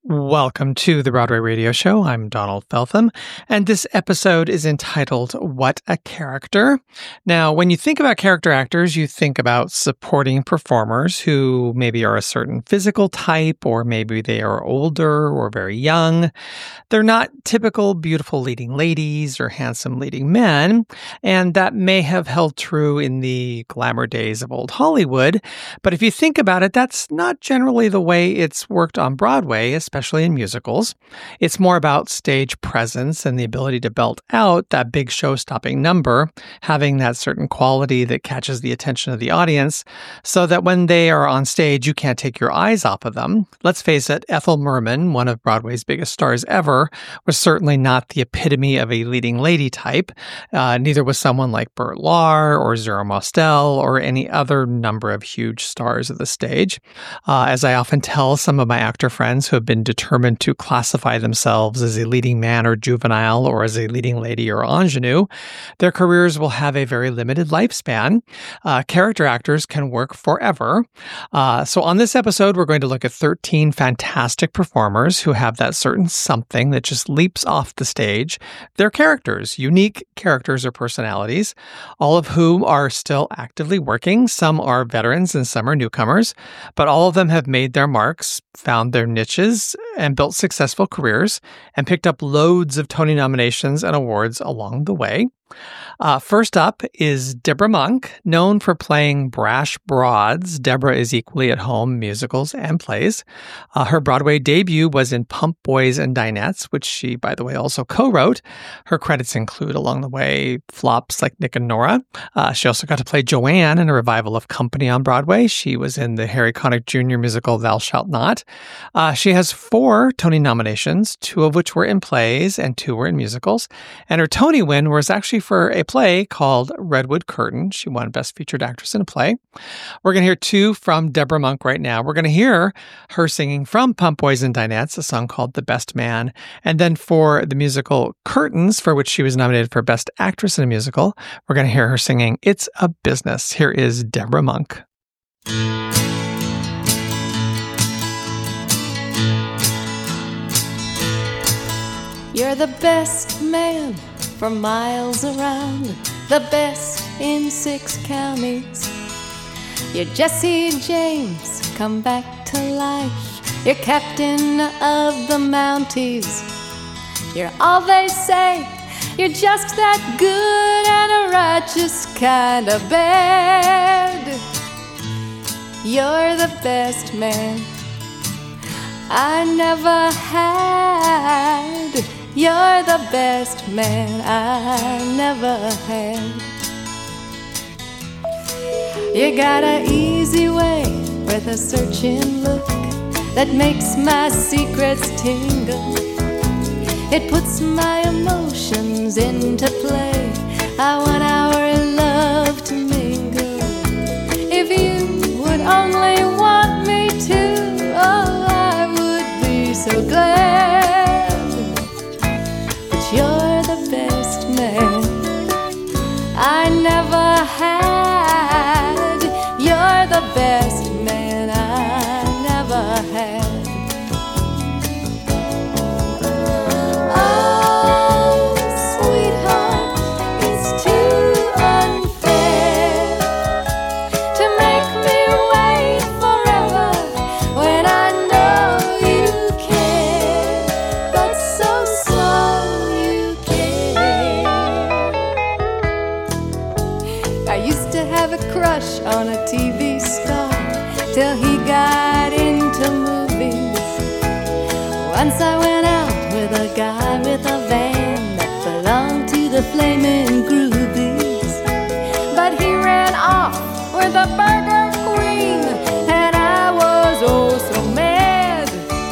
Welcome to the Broadway Radio Show. I'm Donald Feltham, and this episode is entitled What a Character. Now, when you think about character actors, you think about supporting performers who maybe are a certain physical type, or maybe they are older or very young. They're not typical beautiful leading ladies or handsome leading men, and that may have held true in the glamour days of old Hollywood. But if you think about it, that's not generally the way it's worked on Broadway, especially in musicals. It's more about stage presence and the ability to belt out that big show-stopping number, having that certain quality that catches the attention of the audience, so that when they are on stage, you can't take your eyes off of them. Let's face it, Ethel Merman, one of Broadway's biggest stars ever, was certainly not the epitome of a leading lady type. Neither was someone like Bert Lahr or Zero Mostel or any other number of huge stars of the stage. As I often tell some of my actor friends who have been determined to classify themselves as a leading man or juvenile or as a leading lady or ingenue, their careers will have a very limited lifespan. Character actors can work forever. So on this episode, we're going to look at 13 fantastic performers who have that certain something that just leaps off the stage. They're characters, unique characters or personalities, all of whom are still actively working. Some are veterans and some are newcomers, but all of them have made their marks, found their niches, and built successful careers, and picked up loads of Tony nominations and awards along the way. First up is Deborah Monk, known for playing brash broads. Deborah is equally at home musicals and plays. Her Broadway debut was in Pump Boys and Dinettes, which she, by the way, also co-wrote. Her credits include, along the way, flops like Nick and Nora. She also got to play Joanne in a revival of Company on Broadway. She was in the Harry Connick Jr. musical Thou Shalt Not. She has 4 Tony nominations, 2 of which were in plays and 2 were in musicals. And her Tony win was actually for a play called Redwood Curtain. She won Best Featured Actress in a Play. We're going to hear 2 from Deborah Monk right now. We're going to hear her singing from Pump Boys and Dinettes, a song called The Best Man. And then for the musical Curtains, for which she was nominated for Best Actress in a Musical, we're going to hear her singing It's a Business. Here is Deborah Monk. You're the best man for miles around, the best in 6 counties. You're Jesse James, come back to life. You're captain of the Mounties. You're all they say, you're just that good and a righteous kind of bad. You're the best man I never had. You're the best man I never had. You got an easy way with a searching look that makes my secrets tingle. It puts my emotions into play. I want our love to mingle. If you would only want me to, oh, I would be so glad. You're the best man I never had. You're the best man I never had. Oh, sweetheart, it's too unfair to make me wait forever when I know you care, but so I used to have a crush on a TV star till he got into movies. Once I went out with a guy with a van that belonged to the Flaming Groovies, but he ran off with a Burger Queen, and I was oh so mad.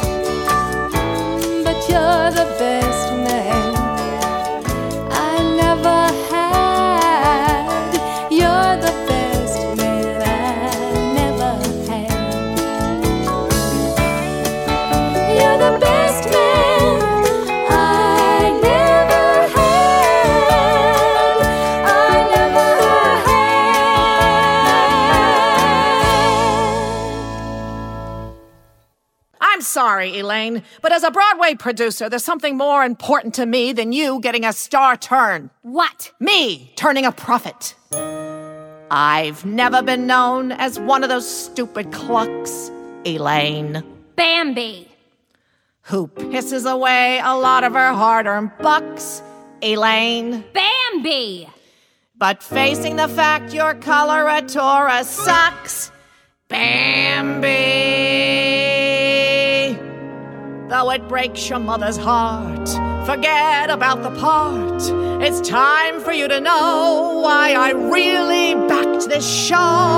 But you're the best man I never had. You're the best man I never had. You're the best man I never had. sorry, Elaine, but as a Broadway producer, there's something more important to me than you getting a star turn. What? Me turning a profit. I've never been known as one of those stupid clucks, Elaine. Bambi. Who pisses away a lot of her hard-earned bucks, Elaine. Bambi. But facing the fact your coloratura sucks, Bambi. Though it breaks your mother's heart, forget about the part. It's time for you to know why I really backed this show.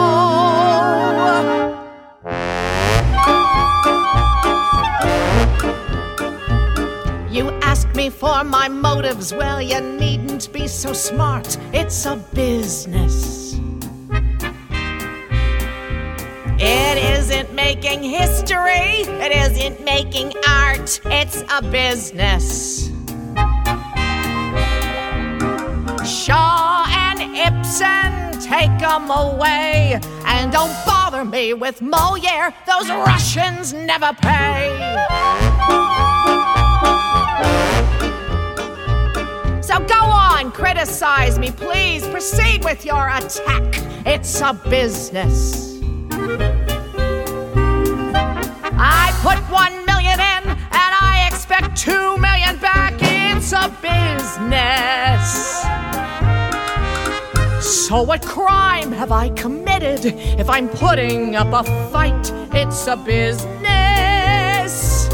You ask me for my motives, well, you needn't be so smart. It's a business. It isn't making history, it isn't making art, it's a business. Shaw and Ibsen, take 'em away. And don't bother me with Molière, those Russians never pay. So go on, criticize me, please. Proceed with your attack. It's a business. I put 1 million in, and I expect 2 million back. It's a business. So what crime have I committed if I'm putting up a fight? It's a business.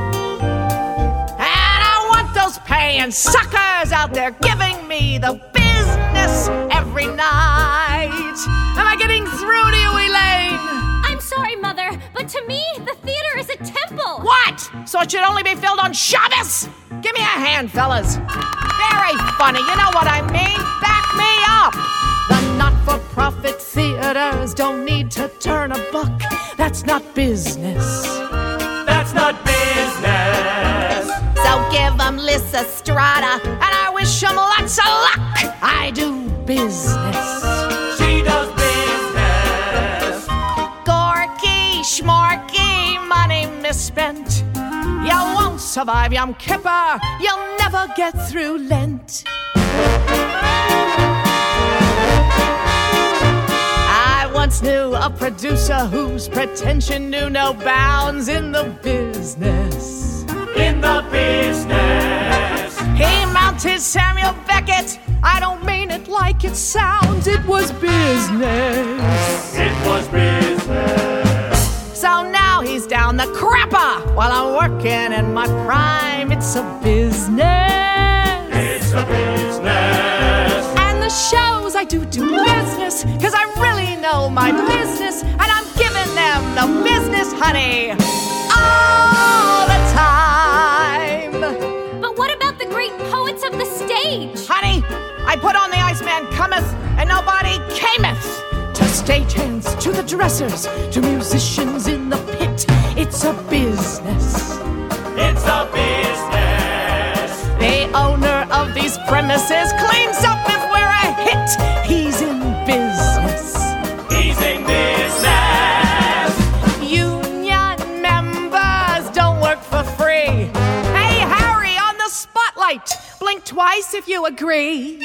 And I want those paying suckers out there giving me the business every night. Am I getting through to you, Elaine? I'm sorry, Mother, but to me, the theater is a temple. What? So it should only be filled on Shabbos? Give me a hand, fellas. Very funny, you know what I mean? Back me up. The not-for-profit theaters don't need to turn a buck. That's not business. That's not business. So give them Lysistrata, and I wish them lots of luck. I do business. She does business. Gorky, schmorky, money misspent. You won't survive Yom Kippur. You'll never get through Lent. I once knew a producer whose pretension knew no bounds in the business. In the business. He mounted Samuel Beckett. I don't mean it like it sounds. It was business. It was business. So now he's down the crapper while I'm working in my prime. It's a business. It's a business. And the shows I do business, 'cause I really know my business, and I'm giving them the business, honey, all the time. But what about the great poets of the stage? Honey, I put on the Iceman Cometh, and nobody cameth. To stagehands, to the dressers, to musicians in the pit. It's a business. It's a business. The owner of these premises cleans up if we're a hit. He's in business. He's in business. Union members don't work for free. Hey, Harry, on the spotlight. Blink twice if you agree.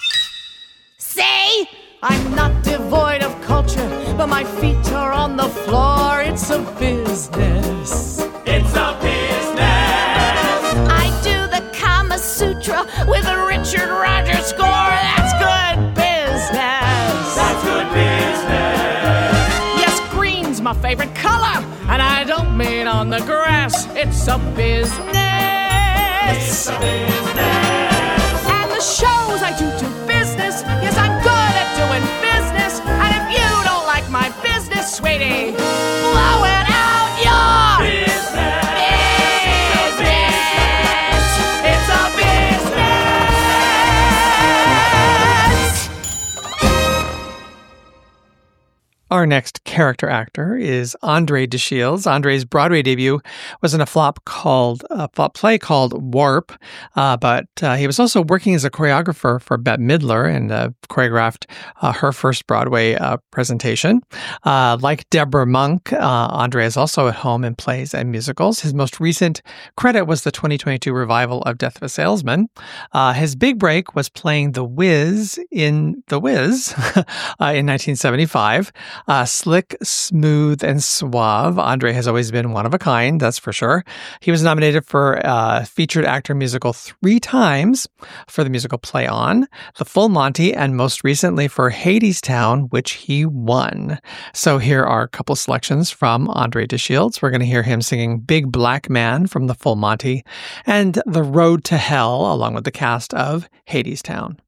See? I'm not devoid of culture, but my feet are on the floor. It's a business. It's a business. I do the Kama Sutra with a Richard Rodgers score. That's good business. That's good business. Yes, green's my favorite color, and I don't mean on the grass. It's a business. It's a business. And the shows I do business. Yes, I'm good at doing business. And if you don't like my business, sweetie, blow it out your Business. business. It's a business. Our next character actor is Andre DeShields. Andre's Broadway debut was in a flop play called Warp, but he was also working as a choreographer for Bette Midler and choreographed her first Broadway presentation. Like Deborah Monk, Andre is also at home in plays and musicals. His most recent credit was the 2022 revival of Death of a Salesman. His big break was playing The Wiz in The Wiz in 1975. Slick, smooth, and suave, Andre has always been one of a kind, that's for sure. He was nominated for Featured Actor Musical 3 times for the musical Play On, The Full Monty, and most recently for Hadestown, which he won. So here are a couple selections from Andre DeShields. We're going to hear him singing Big Black Man from The Full Monty and The Road to Hell, along with the cast of Hadestown.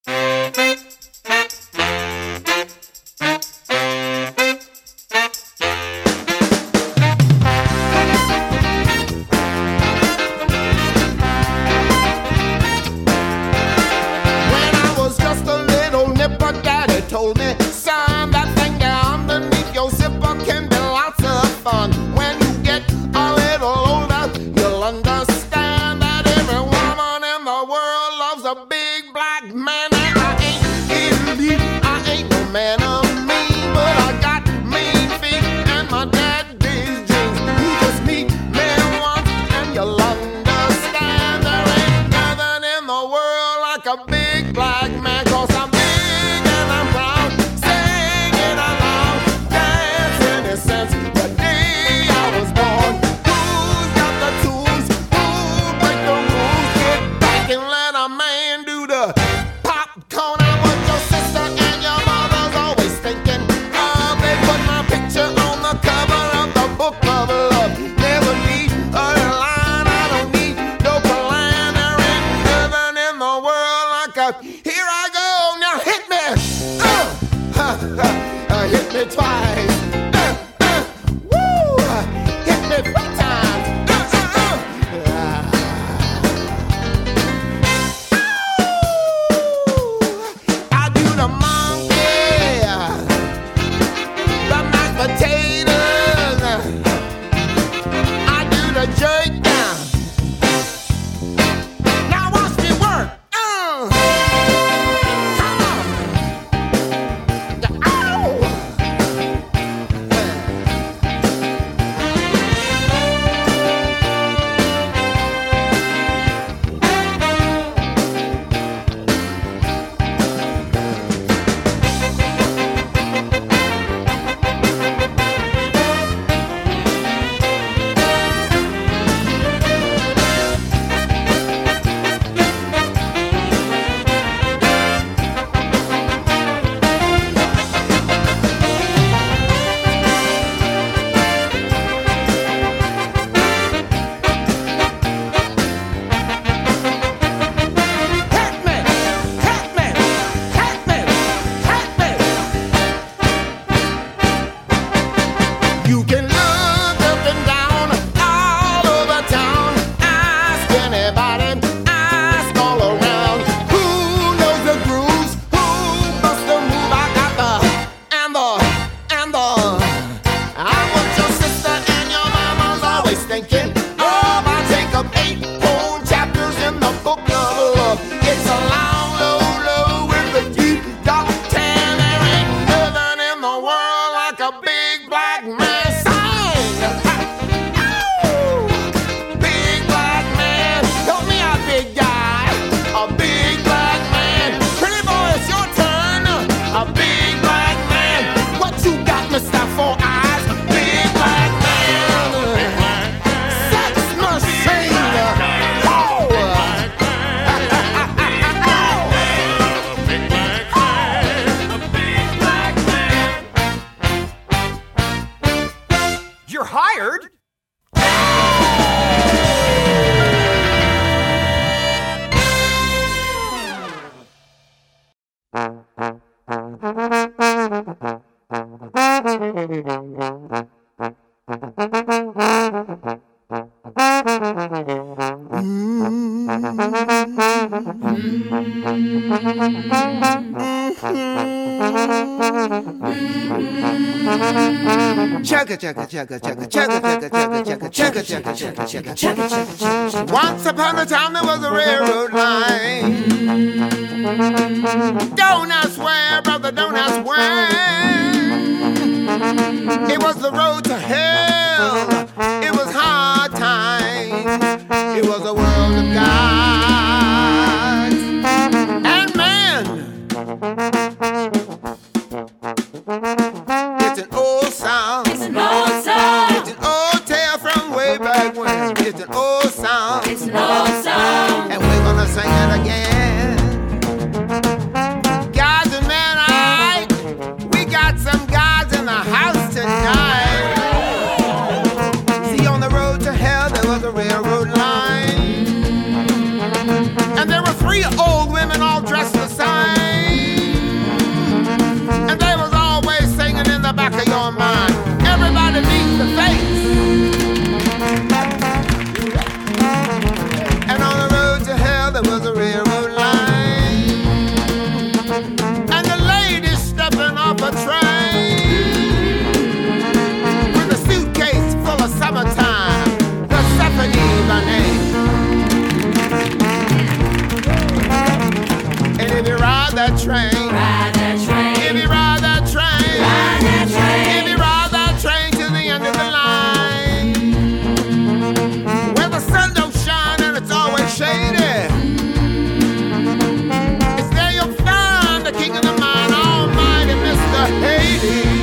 Told me, son, that thing down underneath your zipper can be lots of fun. When you get a little older, you'll understand that every woman in the world loves a big black man. And I ain't elite, I ain't no man of me, but I got mean feet and my daddy's jeans. You just meet me once and you'll understand there ain't nothing in the world like a big black man. 'Cause I'm hit me twice. Woo! Hit me 3 times. I do the monkey, the mashed potatoes. I do the jerk down. Now watch me work. Come on. You can look up and down all over town. Ask anybody, ask all around. Who knows the grooves? Who busts the move? I got the. I'm what your sister and your mama's always thinking. Oh, I take up 8 whole chapters in the book of love. It's a long, low with a deep, dark tan. There ain't nothing in the world like a big black man. You're hired? Chugga chugga chugga chugga chugga chugga chugga chugga chugga chugga chugga chugga chugga chugga. Once upon a time there was a railroad line. Don't ask where, brother, don't ask when. It was the road to hell. It was hard times. It was a world of gods and man. It's an old song. It's an old song. It's an old tale from way back when. It's an old song. It's an old song. And we're gonna sing it again. Gods and men, alright. We got some gods in the house tonight. See, on the road to hell there was a railroad line. And there were 3 old women all dressed the same. And they was always singing in the back of your mind. Everybody meets the face. And on the road to hell there was a railroad line. And the lady stepping off a train with a suitcase full of summertime. Persephone by name. And if you ride that train, Ride that train. if you ride that train, Ride that train. if you ride that train to the end of the line, where the sun don't shine and it's always shady, it's there you'll find the king of the mine, almighty Mr. Hades.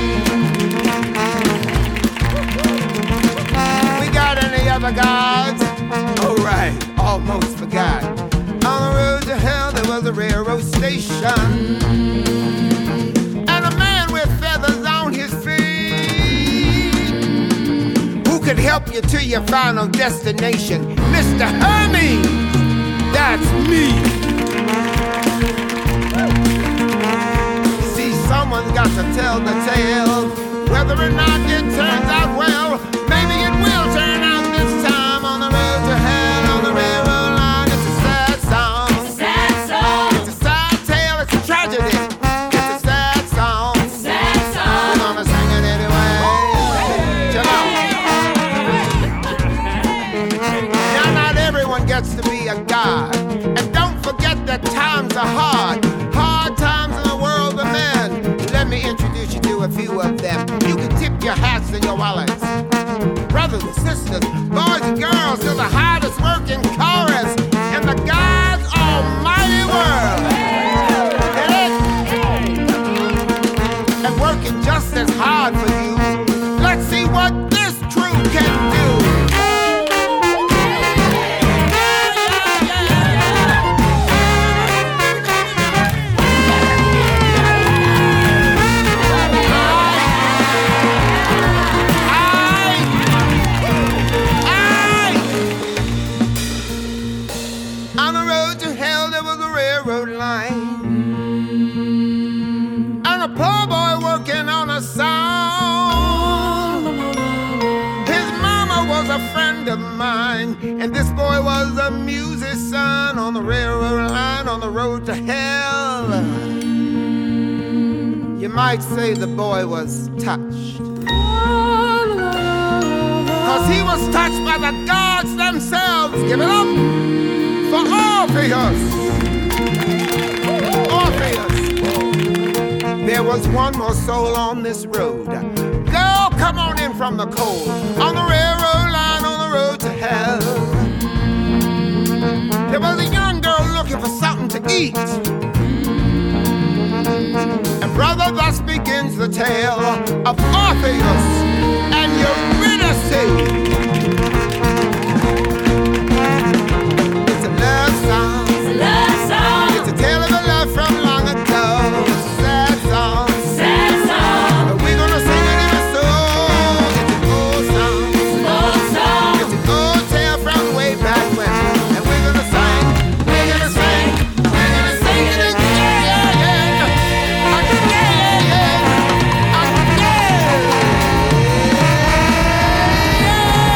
We got any other gods? Oh right, almost forgot. On the road to hell there was a railroad station. And a man with feathers on his feet who could help you to your final destination. Mr. Hermes, that's me. See, someone's got to tell the tale. Whether or not it turns out well, maybe it will turn out this time. On the road to hell, on the railroad line, it's a sad song. Sad song. It's a sad tale, it's a tragedy. It's a sad song. Sad We're song. gonna sing it anyway. Chill out. Now, not everyone gets to be a god. And don't forget that times are hard. Hard times in the world of men. Let me introduce you to a few of them. You can tip your hats and your wallets. Brothers and sisters, boys and girls, to the hardest working chorus in the God's almighty world. It is. And working just as hard for you. Let's see what this crew can do. On the road to hell there was a railroad line. And a poor boy working on a song. His mama was a friend of mine. And this boy was a musician on the railroad line, on the road to hell. You might say the boy was touched. 'Cause he was touched by the gods themselves. Give it up for Orpheus. Orpheus. There was one more soul on this road. Girl, come on in from the cold. On the railroad line, on the road to hell. There was a young girl looking for something to eat. And brother, thus begins the tale of Orpheus and Eurydice. It's a love song. It's a love song. It's a tale of a love from long ago. It's a sad song. Sad song. But we're gonna sing it in a soul. It's an old song. Old song. It's an old tale from way back when. And we're gonna sing. We're gonna sing. We're gonna sing it again. Yeah, yeah. Yeah, yeah. Yeah.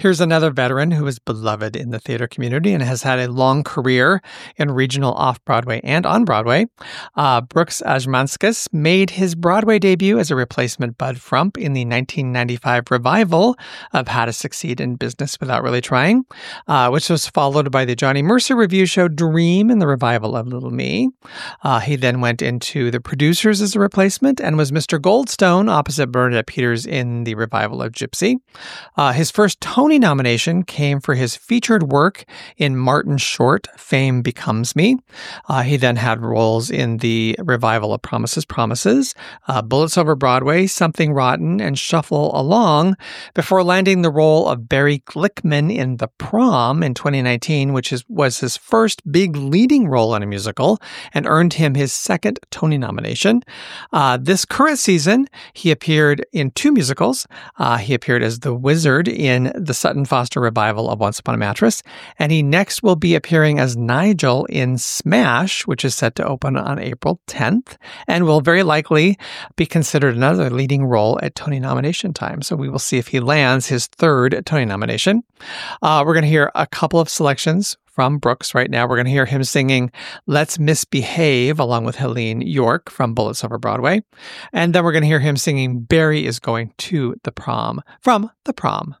Here's another veteran who is beloved in the theater community and has had a long career in regional off-Broadway and on Broadway. Brooks Ashmanskas made his Broadway debut as a replacement Bud Frump in the 1995 revival of How to Succeed in Business Without Really Trying, which was followed by the Johnny Mercer review show Dream in the revival of Little Me. He then went into The Producers as a replacement and was Mr. Goldstone opposite Bernadette Peters in the revival of Gypsy. His first Tony nomination came for his featured work in Martin Short, Fame Becomes Me. He then had roles in the revival of Promises, Promises, Bullets Over Broadway, Something Rotten, and Shuffle Along, before landing the role of Barry Glickman in The Prom in 2019, which was his first big leading role in a musical and earned him his second Tony nomination. This current season, he appeared in 2 musicals. He appeared as the Wizard in the Sutton Foster revival of Once Upon a Mattress, and he next will be appearing as Nigel in Smash, which is set to open on April 10th, and will very likely be considered another leading role at Tony nomination time. So we will see if he lands his 3rd Tony nomination. We're going to hear a couple of selections from Brooks right now. We're going to hear him singing Let's Misbehave along with Helene York from Bullets Over Broadway. And then we're going to hear him singing Barry is Going to the Prom from The Prom.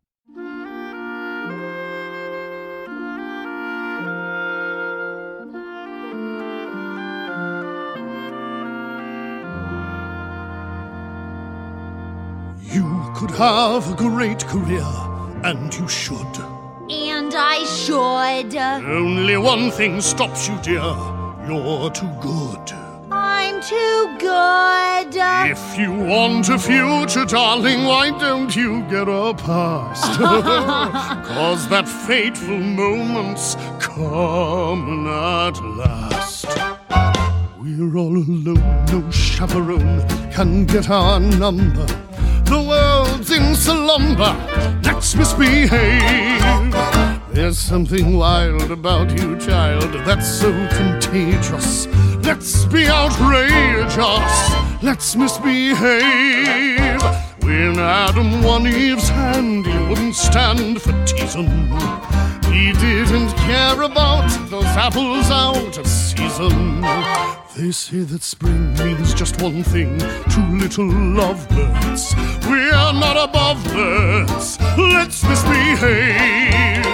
You could have a great career, and you should. And I should. Only one thing stops you, dear. You're too good. I'm too good. If you want a future, darling, why don't you get a past? 'Cause that fateful moment's coming at last. We're all alone, no chaperone can get our number. The world's in slumber, let's misbehave. There's something wild about you, child, that's so contagious. Let's be outrageous, let's misbehave. When Adam won Eve's hand, he wouldn't stand for teasing. He didn't care about those apples out of season. They say that spring means just one thing, 2 little lovebirds. We're not above birds, let's misbehave.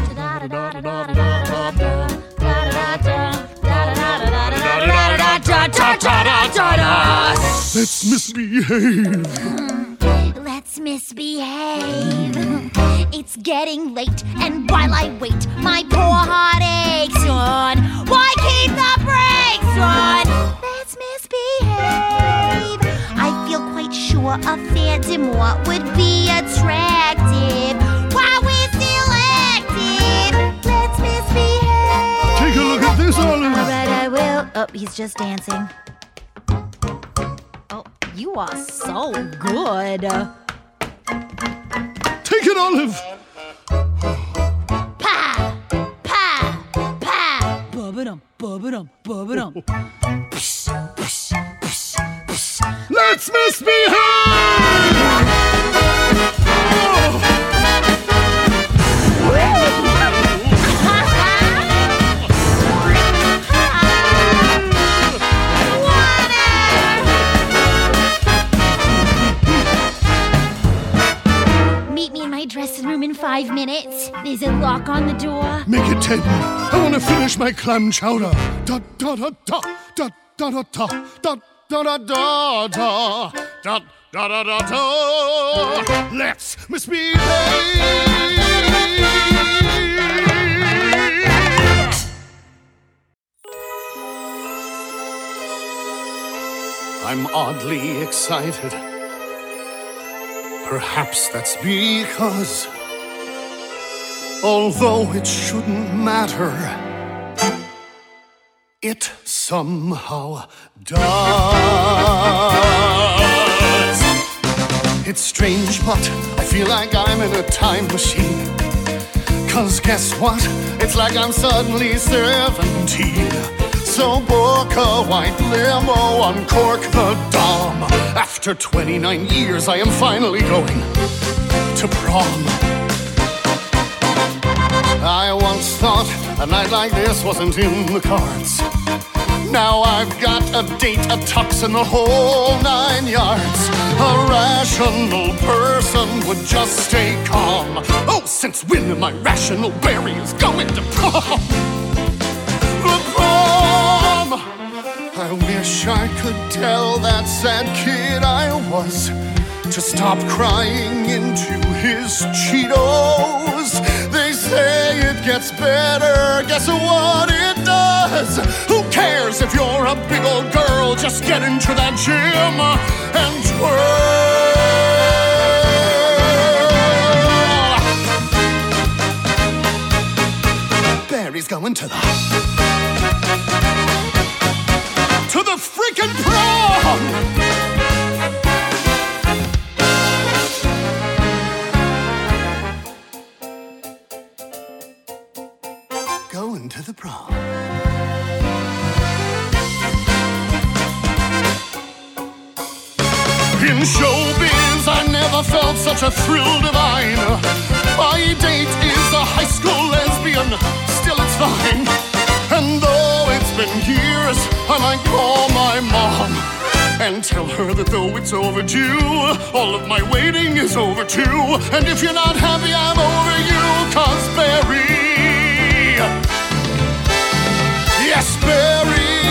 Let's misbehave. Let's misbehave. It's getting late, and while I wait, my poor heart aches on. Why keep the brakes on? Let's misbehave. I feel quite sure a fair demur would be attractive. While we're still active, let's misbehave. Take a look at this, Olive. All right, I will. Oh, he's just dancing. Oh, you are so good. Take it, Olive. Pa! Pa! Pa! Bub-a-dum, bub-a-dum, bub-a-dum. Let's misbehave! Meet me in my dressing room in 5 minutes. There's a lock on the door. Make it 10. I want to finish my clam chowder. Da da da da da da da da da da da da da da da da da da. Let's misbehave. I'm oddly excited. Perhaps that's because, although it shouldn't matter, it somehow does. It's strange, but I feel like I'm in a time machine. 'Cause guess what? It's like I'm suddenly 17. So book a white limo, uncork the Dom. After 29 years, I am finally going to prom. once thought a night like this wasn't in the cards. Now I've got a date, a tux, and the whole 9 yards. A rational person would just stay calm. Oh, since when am I rational? Barry is going to prom. The prom! I wish I could tell that sad kid I was to stop crying into his Cheetos. They say it gets better, guess what it does? Who cares if you're a big old girl? Just get into that gym and twirl. Barry's going to the freaking prom! Going to the prom. In showbiz, I never felt such a thrill divine. My date is a high school lesbian, still it's fine. And though it's been years, I might call my mom and tell her that though it's overdue, all of my waiting is over too. And if you're not happy, I'm over you, 'cause Barry, yes, Barry.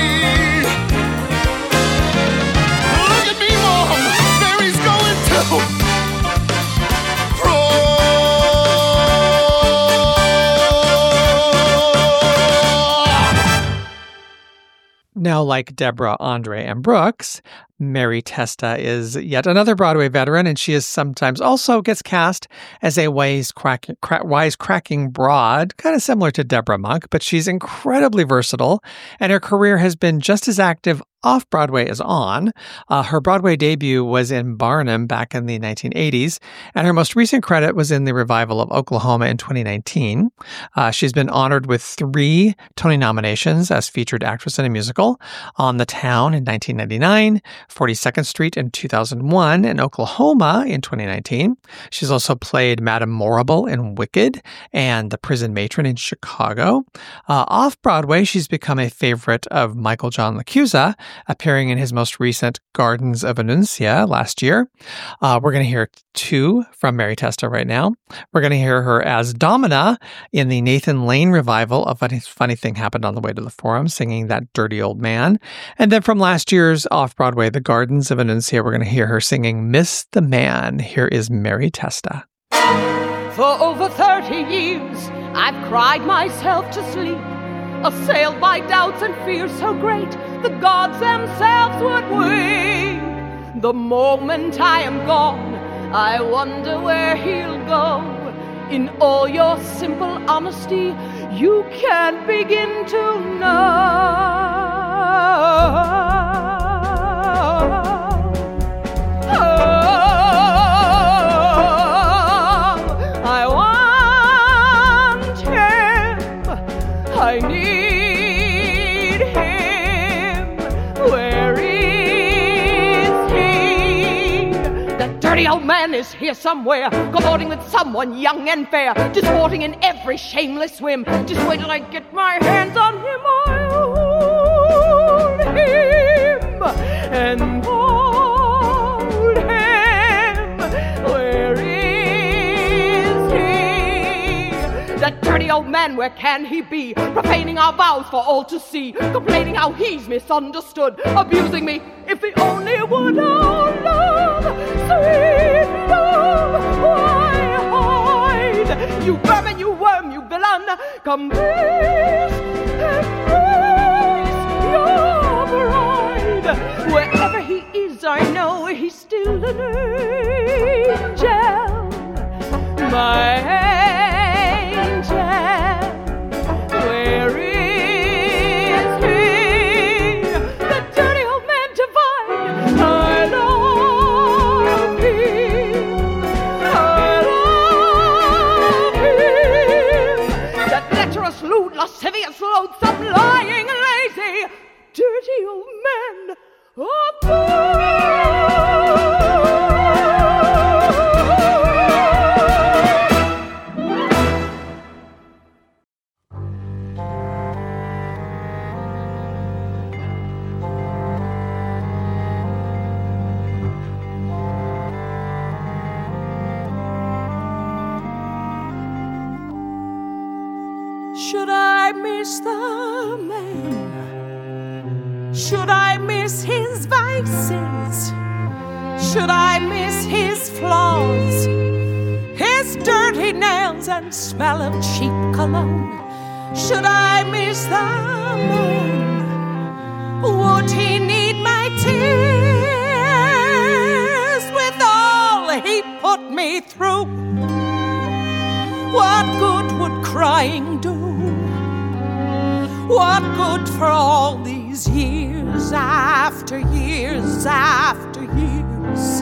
Look at me, Mom. Barry's going to prom. Now, like Deborah, Andre, and Brooks, Mary Testa is yet another Broadway veteran, and she is sometimes also gets cast as a wisecracking broad, kind of similar to Deborah Monk, but she's incredibly versatile, and her career has been just as active off-Broadway as on. Her Broadway debut was in Barnum back in the 1980s, and her most recent credit was in the revival of Oklahoma in 2019. She's been honored with 3 Tony nominations as featured actress in a musical: On the Town in 1999, 42nd Street in 2001, and Oklahoma in 2019. She's also played Madame Morrible in Wicked and the Prison Matron in Chicago. Off-Broadway, she's become a favorite of Michael John LaChiusa, appearing in his most recent Gardens of Annuncia last year. We're going to hear 2 from Mary Testa right now. We're going to hear her as Domina in the Nathan Lane revival of A Funny Thing Happened on the Way to the Forum, singing That Dirty Old Man. And then from last year's off-Broadway, The Gardens of Annuncia, we're going to hear her singing Miss the Man. Here is Mary Testa. For over 30 years, I've cried myself to sleep, assailed by doubts and fears so great, the gods themselves would weep. The moment I am gone, I wonder where he'll go. In all your simple honesty, you can't begin to know. I want him, I need him. Where is he? That dirty old man is here somewhere, cavorting with someone young and fair, disporting in every shameless whim. Just wait till I get my hands on him, I'll hold him and hold him. Where is he? That dirty old man, where can he be? Profaning our vows for all to see, complaining how he's misunderstood, abusing me. If he only would, oh love, sweet love, why hide? You vermin, you worm, you villain, come please embrace your bride. Wherever he is, I know he's still an angel, my angel. Where is he? The dirty old man divine. I love him. I love him. That lecherous, lewd, lascivious, loathsome, lying, lazy, dirty old man. I miss the man? Should I miss his vices? Should I miss his flaws? His dirty nails and smell of cheap cologne? Should I miss the man? Would he need my tears with all he put me through? What good would crying do? What good for all these years after years after years?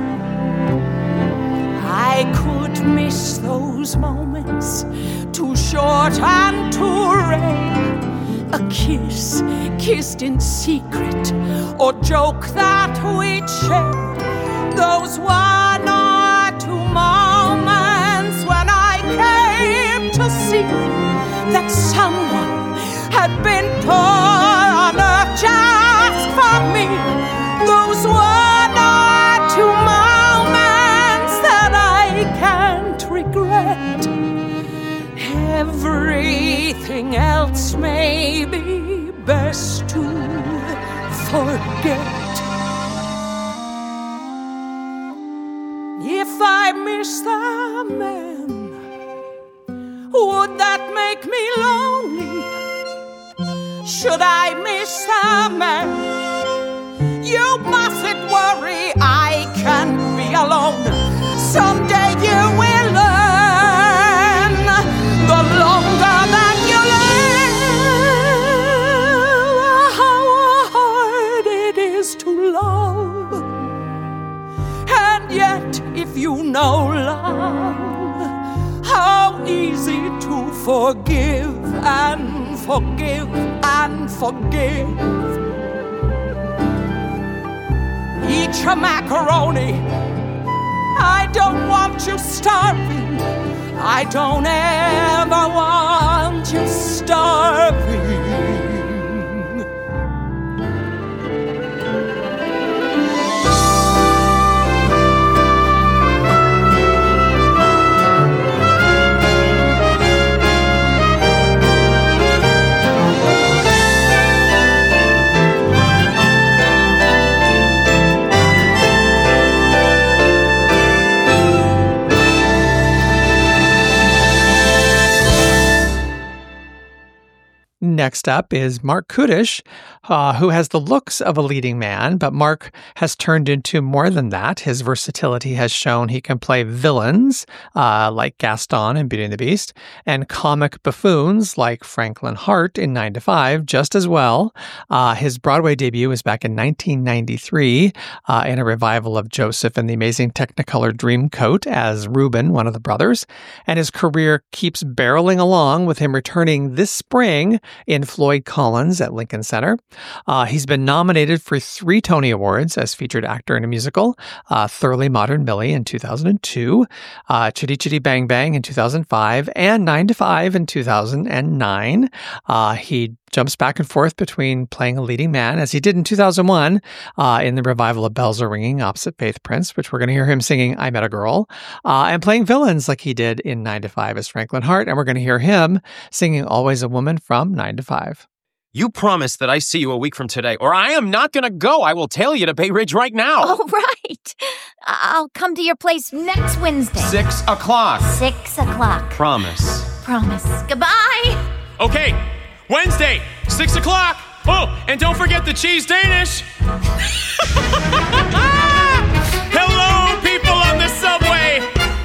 I could miss those moments, too short and too rare. A kiss, kissed in secret, or joke that we'd shared. Those 1 or 2 moments when I came to see that someone had been put on earth just for me. Those 1 or 2 moments that I can't regret. Everything else may be best to forget. If I miss the man, would that make me lonely? Should I miss the man? You mustn't worry, I can be alone. Someday you will learn. The longer that you live, how hard it is to love. And yet, if you know love, how easy to forgive and forgive and forgive. Eat your macaroni. I don't want you starving. I don't ever want you starving. Next up is Mark Kudish, who has the looks of a leading man, but Mark has turned into more than that. His versatility has shown he can play villains like Gaston in Beauty and the Beast, and comic buffoons like Franklin Hart in 9 to 5 just as well. His Broadway debut was back in 1993 in a revival of Joseph and the Amazing Technicolor Dreamcoat as Reuben, one of the brothers. And his career keeps barreling along with him returning this spring in Floyd Collins at Lincoln Center. He's been nominated for 3 Tony Awards as featured actor in a musical, Thoroughly Modern Millie in 2002, Chitty Chitty Bang Bang in 2005, and 9 to 5 in 2009. He jumps back and forth between playing a leading man, as he did in 2001 in the revival of Bells Are Ringing opposite Faith Prince, which we're going to hear him singing I Met a Girl, and playing villains like he did in 9 to 5 as Franklin Hart, and we're going to hear him singing Always a Woman from 9 to 5. You promise that I see you a week from today, or I am not going to go. I will tail you to Bay Ridge right now. Oh, right. I'll come to your place next Wednesday. 6 o'clock. 6 o'clock. Promise. Promise. Goodbye. Okay, Wednesday, 6 o'clock. Oh, and don't forget the cheese Danish. Hello, people on the subway.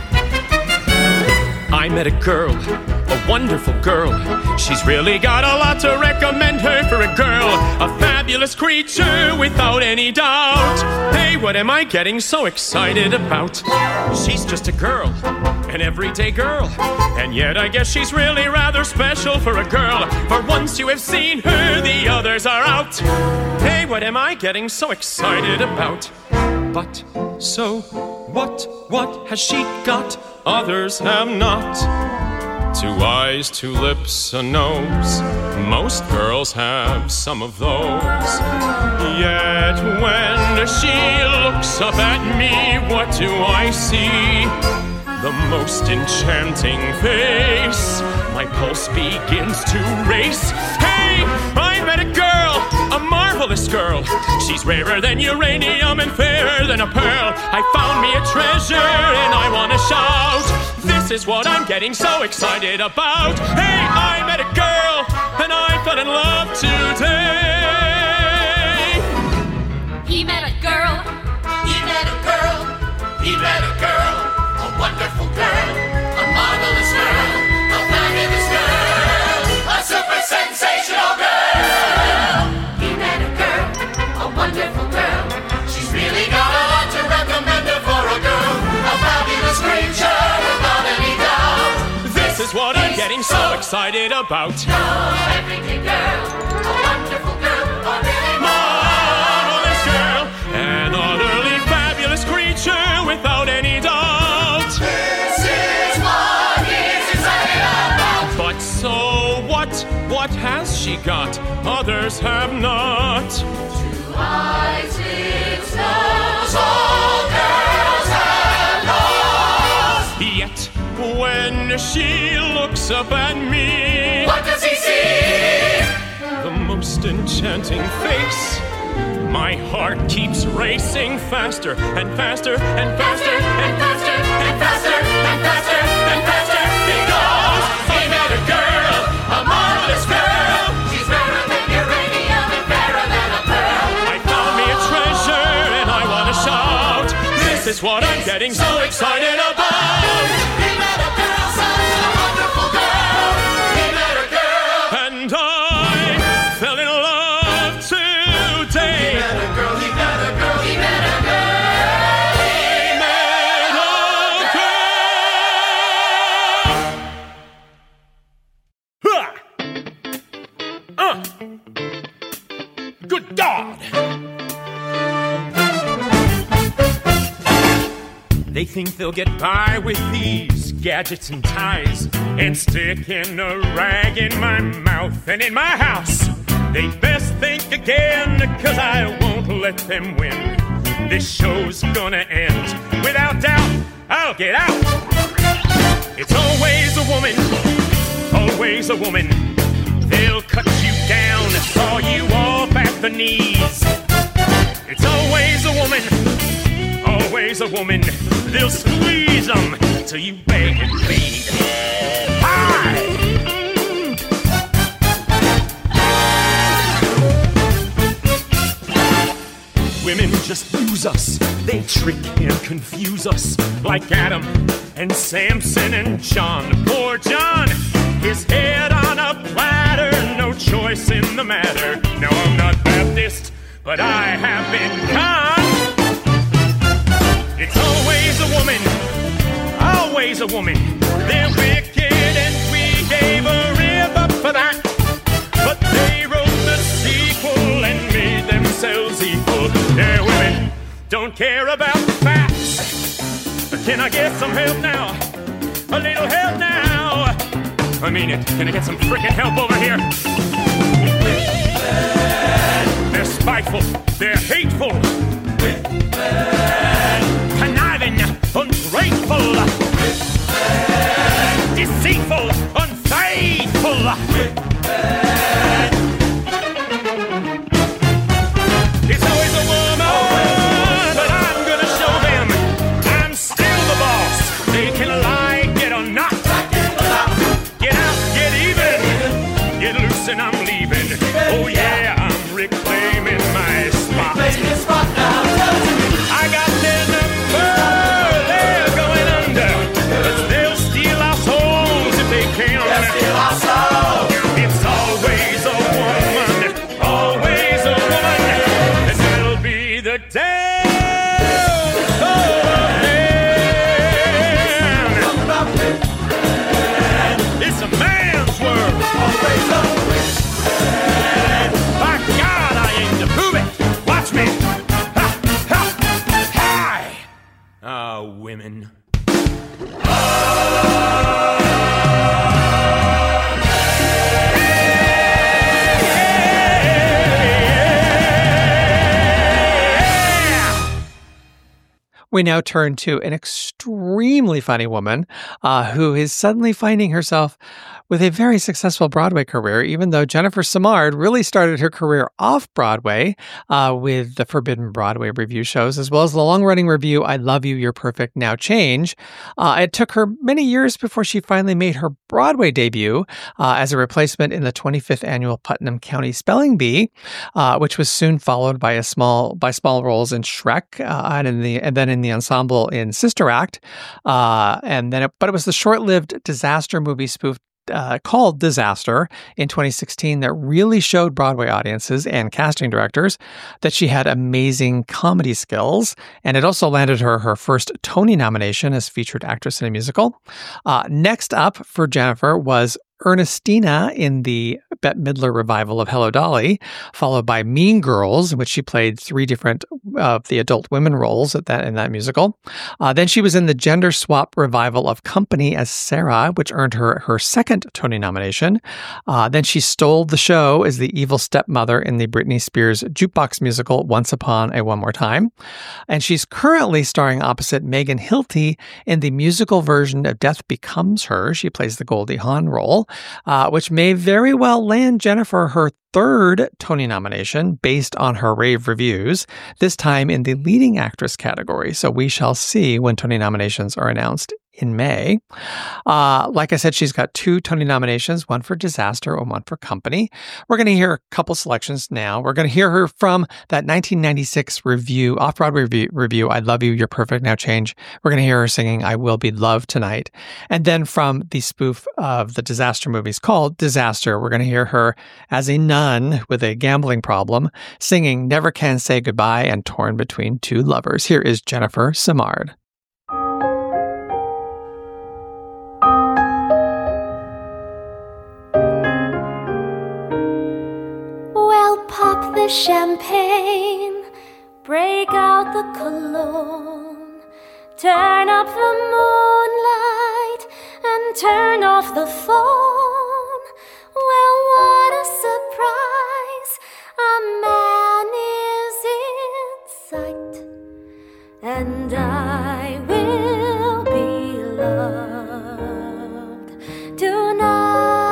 I met a girl, a wonderful girl. She's really got a lot to recommend her for a girl. A fabulous creature without any doubt. Hey, what am I getting so excited about? She's just a girl, an everyday girl. And yet I guess she's really rather special for a girl. For once you have seen her, the others are out. Hey, what am I getting so excited about? But, so, what has she got others have not? 2 eyes, 2 lips, a nose. Most girls have some of those. Yet when she looks up at me, what do I see? the most enchanting face. My pulse begins to race. Hey, I met a girl, a marvelous girl. She's rarer than uranium and fairer than a pearl. I found me a treasure and I wanna shout. This is what I'm getting so excited about. Hey, I met a girl and I fell in love today. He met a girl. He met a girl. He met a girl. A wonderful girl. A marvelous girl. A fabulous girl. A super sensational girl. He met a girl, a wonderful girl. She's really got a lot to recommend her for a girl. A fabulous creature without any doubt. This is what I'm getting so excited about. No everyday girl, a wonderful girl, or really Marvelous girl, an utterly fabulous creature without any doubt. This is what he's excited about. But so what? What has she got? Others have not. eyes, lips, nose, All girls have lost. Yet when she looks up at me, What does he see? the most enchanting face. My heart keeps racing faster and faster and faster and faster and faster and faster and faster. Because I met a girl, a marvelous girl. She's rarer than uranium and fairer than a pearl. I found me a treasure and I want to shout. This is what I'm getting so excited about. He met a girl, such a wonderful girl. He met a girl. And I fell in love today. He met a girl. He met a girl. He met a girl. I met a girl. Good God! They think they'll get by with these gadgets and ties and sticking a rag in my mouth and in my house. They best think again, 'cause I won't let them win. This show's gonna end. Without doubt, I'll get out. It's always a woman, always a woman. They'll cut you down, saw you off at the knees. It's always a woman, always a woman. They'll squeeze them till you beg and plead. Hi! Women just use us. They trick and confuse us like Adam and Samson and John. Poor John, his head on a platter, no choice in the matter. No, I'm not Baptist, but I have been conned. It's always a woman, always a woman. They're wicked and we gave a rib up for that. But they wrote the sequel and made themselves equal. They're women, don't care about the facts. Can I get some help now? A little help now. I mean it. Can I get some frickin' help over here? They're spiteful. They're hateful. Conniving. Ungrateful. Deceitful. Unfaithful. It's always a woman, but I'm gonna show them I'm still the boss. They can lie, get or not. Get out, get even. Get loose and I'm leaving. Oh yeah, I'm reclaiming my spot. I got their number, they're going under. But they'll steal our souls if they can. It's always a woman, always a woman. And there'll be the day of man. It's a man's world. By God, I aim to prove it. Watch me. Ha, ha, hi. Ah, women. We now turn to an extremely funny woman who is suddenly finding herself with a very successful Broadway career, even though Jennifer Simard really started her career off Broadway with the Forbidden Broadway review shows, as well as the long-running review I Love You, You're Perfect, Now Change. It took her many years before she finally made her Broadway debut as a replacement in the 25th annual Putnam County Spelling Bee, which was soon followed by small roles in Shrek and then in the ensemble in Sister Act, but it was the short-lived disaster movie spoof called Disaster in 2016 that really showed Broadway audiences and casting directors that she had amazing comedy skills, and it also landed her first Tony nomination as featured actress in a musical. Next up for Jennifer was Ernestina in the Bette Midler revival of Hello, Dolly, followed by Mean Girls, in which she played 3 different of the adult women roles in that musical. Then she was in the gender swap revival of Company as Sarah, which earned her second Tony nomination. Then she stole the show as the evil stepmother in the Britney Spears jukebox musical Once Upon a One More Time. And she's currently starring opposite Megan Hilty in the musical version of Death Becomes Her. She plays the Goldie Hawn role, which may very well land Jennifer her third Tony nomination based on her rave reviews, this time in the leading actress category. So we shall see when Tony nominations are announced in May. Like I said, she's got 2 Tony nominations, one for Disaster and one for Company. We're going to hear a couple selections now. We're going to hear her from that 1996 review, off-Broadway review, I Love You, You're Perfect, Now Change. We're going to hear her singing I Will Be Loved Tonight. And then from the spoof of the disaster movies called Disaster, we're going to hear her as a nun with a gambling problem, singing Never Can Say Goodbye and Torn Between Two Lovers. Here is Jennifer Simard. Pop the champagne, break out the cologne, turn up the moonlight and turn off the phone. Well, what a surprise, a man is in sight, and I will be loved tonight.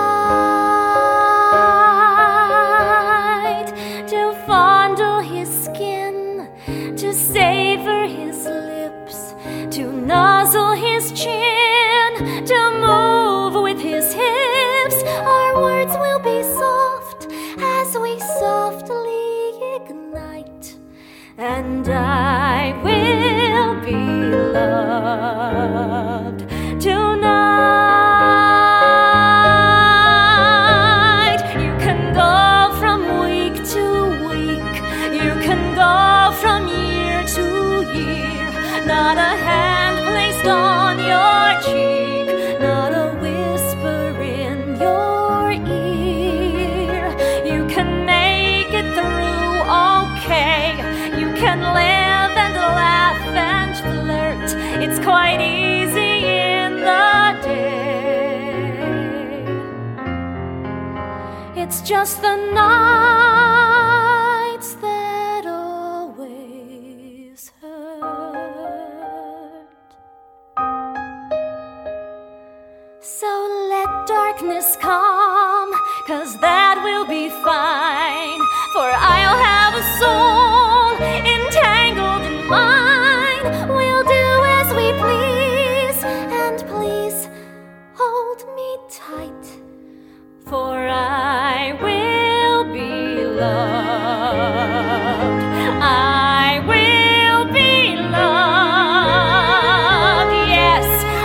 Savor his lips, to nuzzle his chin, to move with his hips. Our words will be soft as we softly ignite, and I will be loved tonight. You can go from week to week, you can go from year to year, not a hand placed on your cheek, not a whisper in your ear. You can make it through okay, you can live and laugh and flirt. It's quite easy in the day. It's just the nights that always hurt. So let darkness come, 'cause that will be fine, for I'll have a soul entangled in mine. We'll do as we please, and please hold me tight, for I will be loved. I will be loved. Yes,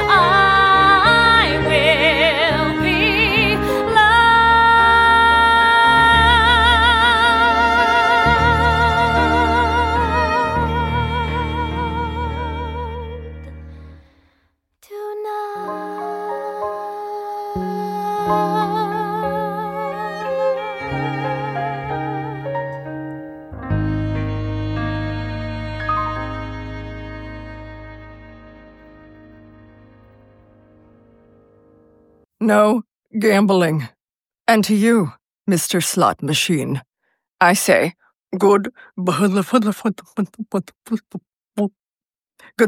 I will be loved No gambling. And to you, Mr. Slot Machine, I say good Good.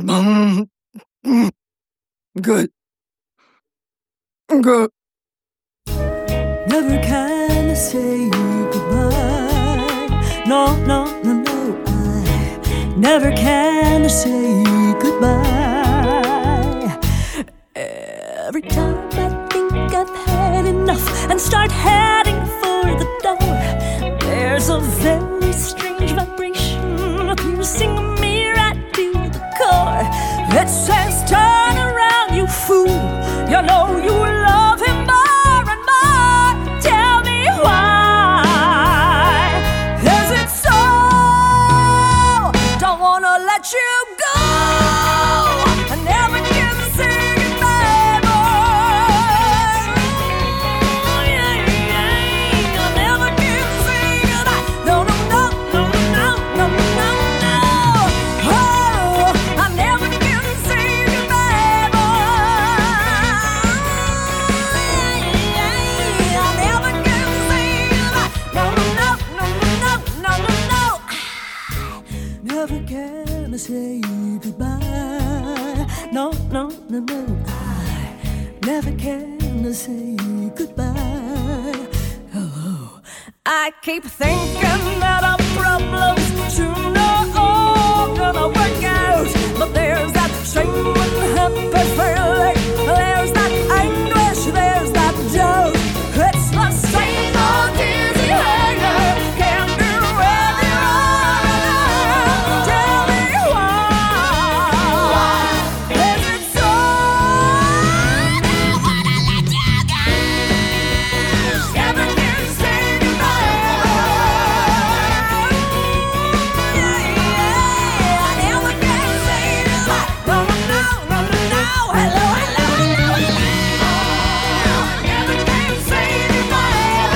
Good. Good. Never can I say goodbye. No, no, no, no. I never can I say goodbye. Every time I think I've had enough and start heading for the door, there's a very strange vibration piercing me right to the core. It says, turn around, you fool. You know you love him more and more. Tell me why. Is it so? Don't wanna let you go. I never get to say goodbye, boy. I never get to say goodbye. No, no, no, no, no, no, no, no. Oh, I never get to say goodbye, boy. I never get to say goodbye. No, no, no, no, no, no, no. Never can I say goodbye. No, no, no, no. I never can I say goodbye. Oh, I keep thinking that our problems sooner all gonna work out. But there's that same unhappy feeling. There's that anguish. There's that doubt. It's the same old dizzy hanger. Can't do any more. Tell me why. Is it so? I wanna let you go. Never can say goodbye. I never can say goodbye. No, no, no, no, no. Hello, hello, hello, hello. Never can say goodbye.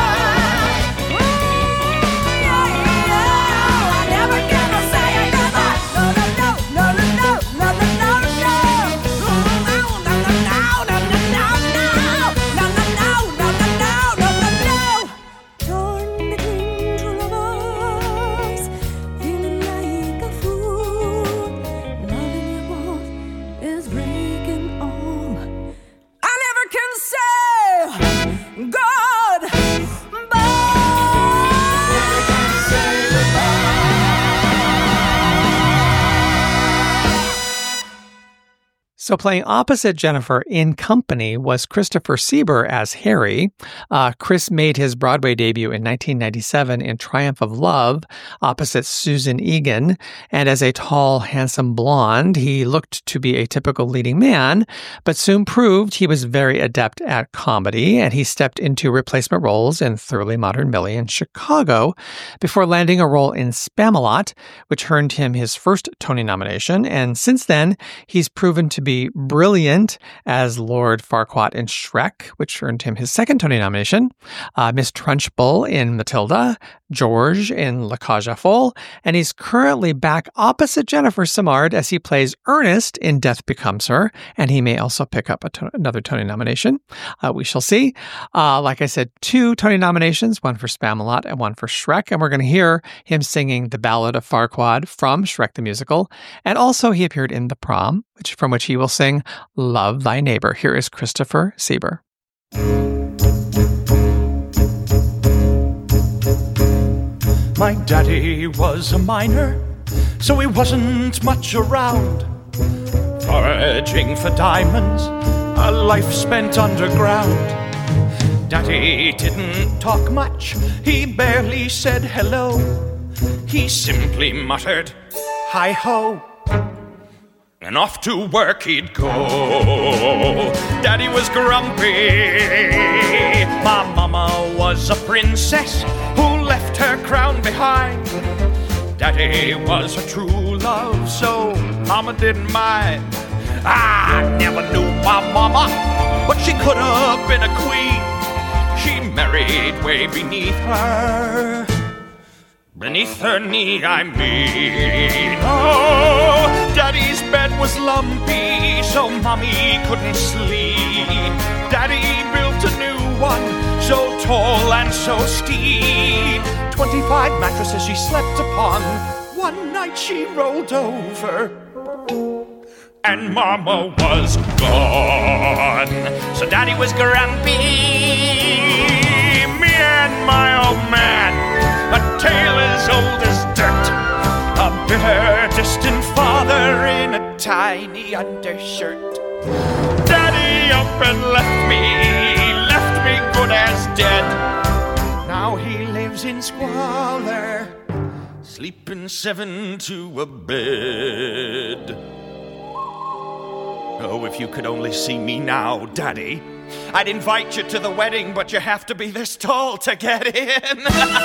I never can say goodbye. No, no, no, no, no, no, no, no, no, no. No, no, no, no, no, no, no, no, no, no, no. Torn between two lovers, feeling like a fool. Loving you both is breaking all. I never can say goodbye. So playing opposite Jennifer in Company was Christopher Sieber as Harry. Chris made his Broadway debut in 1997 in Triumph of Love opposite Susan Egan. And as a tall, handsome blonde, he looked to be a typical leading man, but soon proved he was very adept at comedy, and he stepped into replacement roles in Thoroughly Modern Millie and Chicago before landing a role in Spamalot, which earned him his first Tony nomination. And since then, he's proven to be brilliant as Lord Farquaad in Shrek, which earned him his second Tony nomination, Miss Trunchbull in Matilda, George in La Cage aux Folles, and he's currently back opposite Jennifer Simard as he plays Ernest in Death Becomes Her, and he may also pick up another Tony nomination. We shall see. Like I said, 2 Tony nominations, one for Spamalot and one for Shrek, and we're going to hear him singing The Ballad of Farquaad from Shrek the Musical, and also he appeared in The Prom, from which he will sing Love Thy Neighbor. Here is Christopher Sieber. My daddy was a miner, so he wasn't much around, foraging for diamonds, a life spent underground. Daddy didn't talk much, he barely said hello. He simply muttered, hi-ho, and off to work he'd go. Daddy was grumpy. My mama was a princess who left her crown behind. Daddy was a true love, so mama didn't mind. I never knew my mama, but she could have been a queen. She married way beneath her. Beneath her knee, I mean. Oh, Daddy's bed was lumpy, so Mommy couldn't sleep. Daddy built a new one, so tall and so steep. 25 mattresses she slept upon. One night she rolled over and Mama was gone. So Daddy was grumpy, me and my old man, a tale as old as dirt, a bitter, distant father in a tiny undershirt. Daddy up and left me good as dead. Now he lives in squalor, sleeping 7 to a bed. Oh, if you could only see me now, Daddy. I'd invite you to the wedding, but you have to be this tall to get in.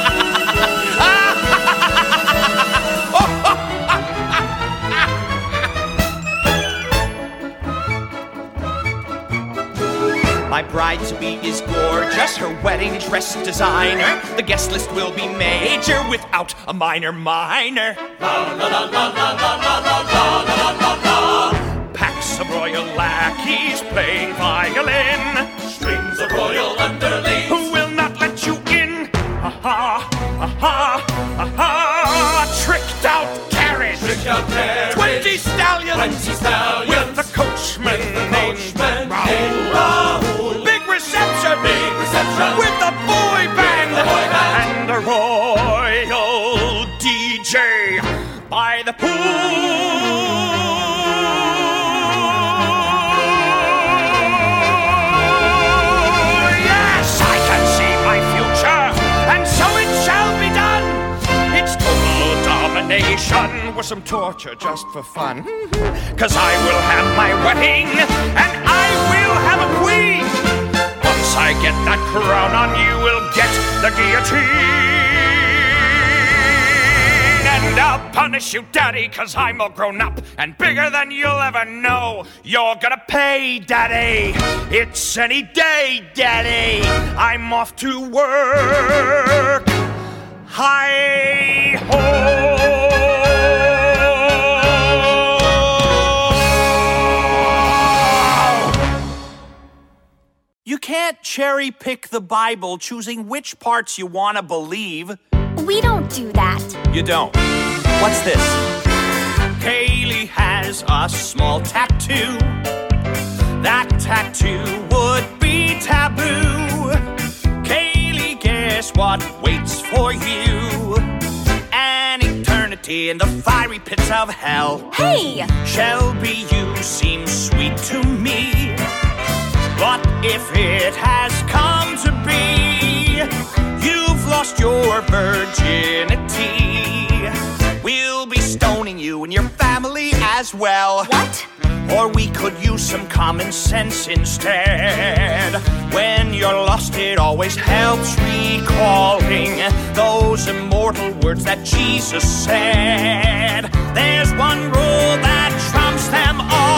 My bride-to-be is gorgeous, her wedding dress designer. The guest list will be major without a minor. Packs of royal lackeys playing violin, strings of royal underlings who will not let you in. Tricked out carriage, 20 stallions, with the coachman named Raoul. Big reception with the boy band and a royal DJ by the pool. With some torture just for fun. 'Cause I will have my wedding and I will have a queen. Once I get that crown on, you will get the guillotine. And I'll punish you, Daddy, 'cause I'm all grown up and bigger than you'll ever know. You're gonna pay, Daddy. It's any day, Daddy. I'm off to work. Hi-ho! You can't cherry-pick the Bible, choosing which parts you want to believe. We don't do that. You don't? What's this? Kaylee has a small tattoo. That tattoo would be taboo. Kaylee, guess what waits for you? An eternity in the fiery pits of hell. Hey! Shelby, you seem sweet to me. But if it has come to be, you've lost your virginity. We'll be stoning you and your family as well. What? Or we could use some common sense instead. When you're lost, it always helps recalling those immortal words that Jesus said. There's one rule that trumps them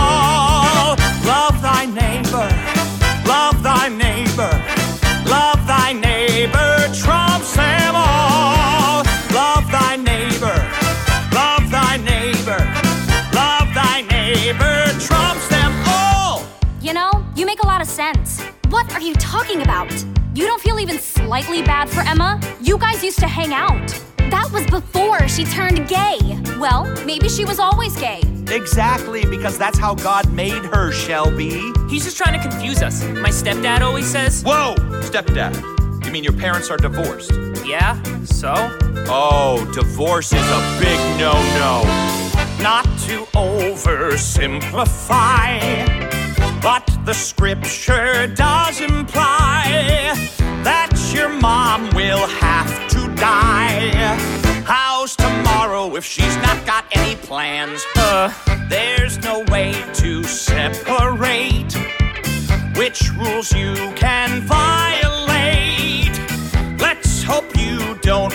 all. Love thy neighbor. Love thy neighbor, love thy neighbor, trumps them all. Love thy neighbor, love thy neighbor, love thy neighbor, trumps them all. You know, you make a lot of sense. What are you talking about? You don't feel even slightly bad for Emma? You guys used to hang out. That was before she turned gay. Well, maybe she was always gay. Exactly, because that's how God made her, Shelby. He's just trying to confuse us. My stepdad always says... Whoa! Stepdad. You mean your parents are divorced? Yeah, so? Oh, divorce is a big no-no. Not to oversimplify, but the scripture does imply that your mom will have to die. How's tomorrow if she's not got any plans? There's no way to separate which rules you can violate. Let's hope you don't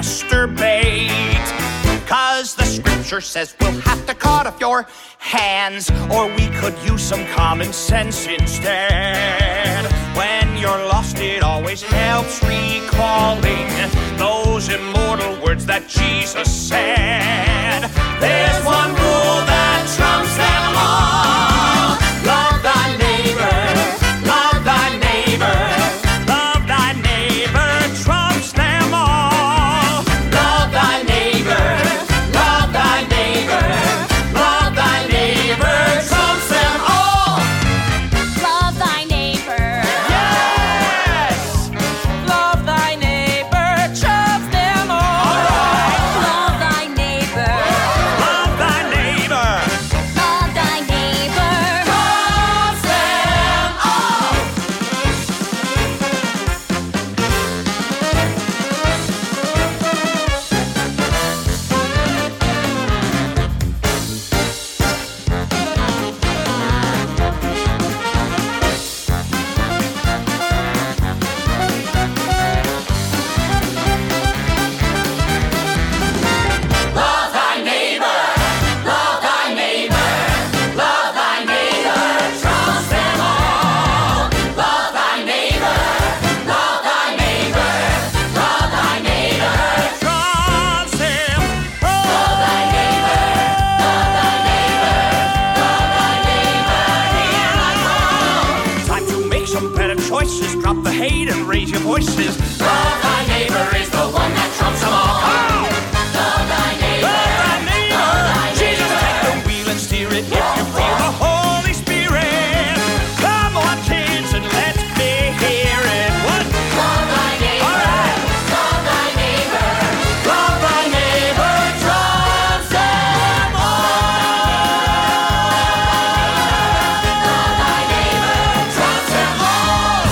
masturbate, 'cause the scripture says we'll have to cut off your hands, or we could use some common sense instead. When you're lost, it always helps recalling those immortal words that Jesus said. There's one rule that trumps them all. Love thy neighbor, love thy neighbor, love thy neighbor, trumps them all. Love thy neighbor, love thy neighbor, love thy neighbor, trumps choices. Drop the hate and raise your voices. Love thy neighbor is the one that trumps them all. Love thy neighbor. Love thy neighbor. Love thy Jesus, neighbor. take the wheel and steer it if you feel the Holy Spirit. Come on, kids, and let me hear it. What? Love thy neighbor. All right. Love thy neighbor. Love thy neighbor. Trumps them all. Love thy neighbor. Trumps them all.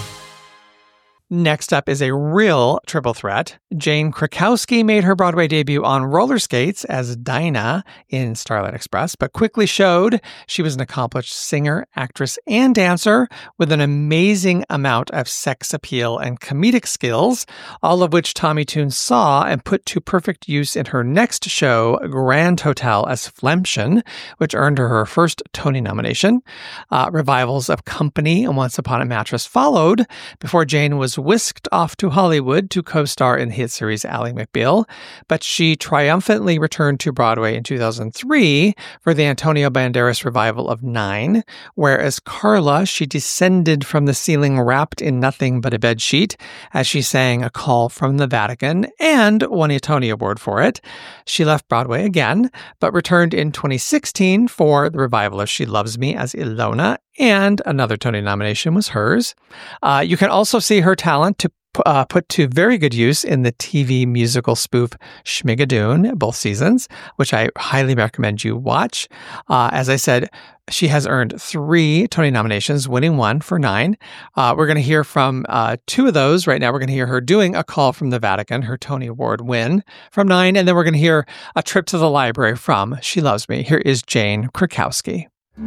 Next up is a real triple threat. Jane Krakowski made her Broadway debut on roller skates as Dinah in Starlight Express, but quickly showed she was an accomplished singer, actress, and dancer with an amazing amount of sex appeal and comedic skills, all of which Tommy Tune saw and put to perfect use in her next show, Grand Hotel, as Flämmchen, which earned her her first Tony nomination. Revivals of Company and Once Upon a Mattress followed before Jane was whisked off to Hollywood to co-star in the hit series Ally McBeal, but she triumphantly returned to Broadway in 2003 for the Antonio Banderas revival of Nine, where as Carla, she descended from the ceiling wrapped in nothing but a bedsheet as she sang A Call from the Vatican and won a Tony Award for it. She left Broadway again, but returned in 2016 for the revival of She Loves Me as Ilona, and another Tony nomination was hers. You can also see her talent to put to very good use in the TV musical spoof Schmigadoon, both seasons, which I highly recommend you watch. As I said, she has earned 3 Tony nominations, winning 1 for Nine. We're going to hear from 2 of those right now. We're going to hear her doing A Call from the Vatican, her Tony Award win from Nine, and then we're going to hear A Trip to the Library from She Loves Me. Here is Jane Krakowski.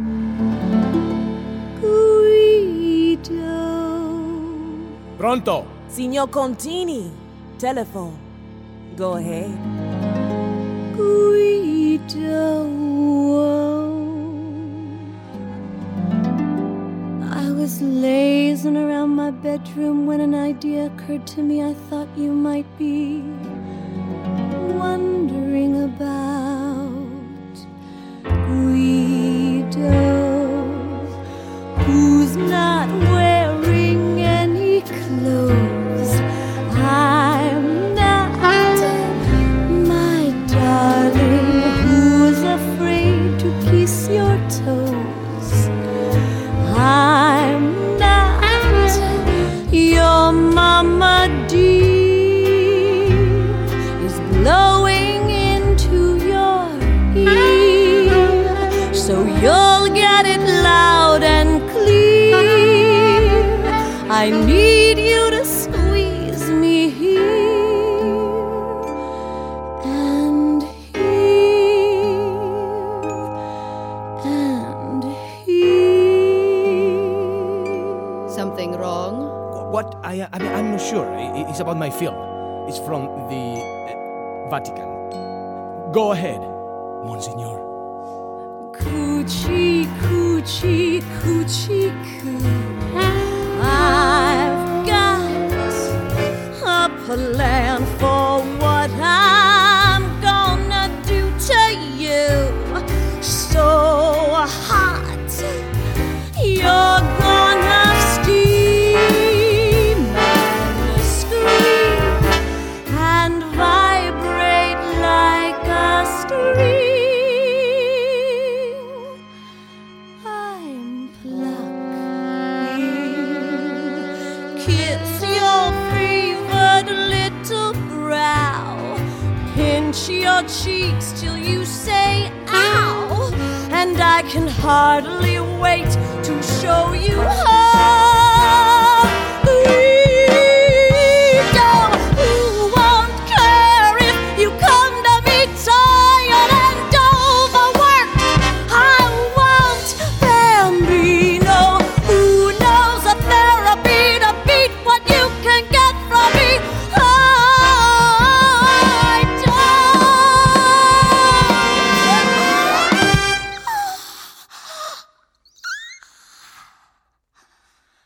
Pronto. Signor Contini. Telephone. Go ahead. Guido. I was lazing around my bedroom when an idea occurred to me. I thought you might be wondering about Guido, who's not wearing any clothes. I'm not my darling, who's afraid to kiss your toes. I'm not your mama dear, is blowing into your ear, so you'll get it loud and clear. I need you to squeeze me here and here and here. Something wrong? What? I'm not sure. It's about my film. It's from the Vatican. Go ahead, Monsignor. Coochie, coochie, coochie, coo. I've got a plan for what I'm gonna do to you. So hot, you're gonna steam and scream and vibrate like a string. I'm plucking. Kiss your fevered little brow. Pinch your cheeks till you say ow. And I can hardly wait to show you how. Guido, who won't care if you come to me tired and overworked? I won't, Bambino. Who knows a therapy to beat what you can get from me? I don't.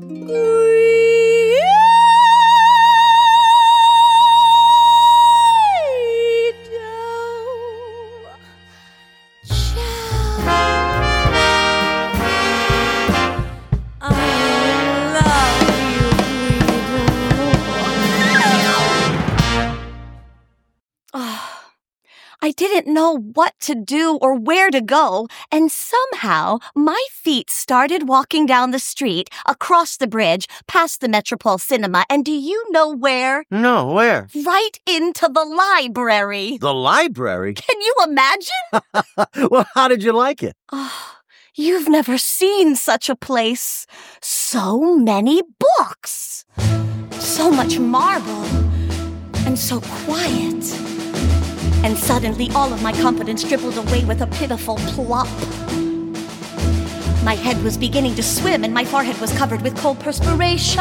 I didn't know what to do or where to go, and somehow my feet started walking down the street, across the bridge, past the Metropole Cinema, and do you know where? No, where? Right into the library. The library? Can you imagine? Well, how did you like it? You've never seen such a place. So many books. So much marble. And so quiet. And suddenly all of my confidence dribbled away with a pitiful plop. My head was beginning to swim and my forehead was covered with cold perspiration.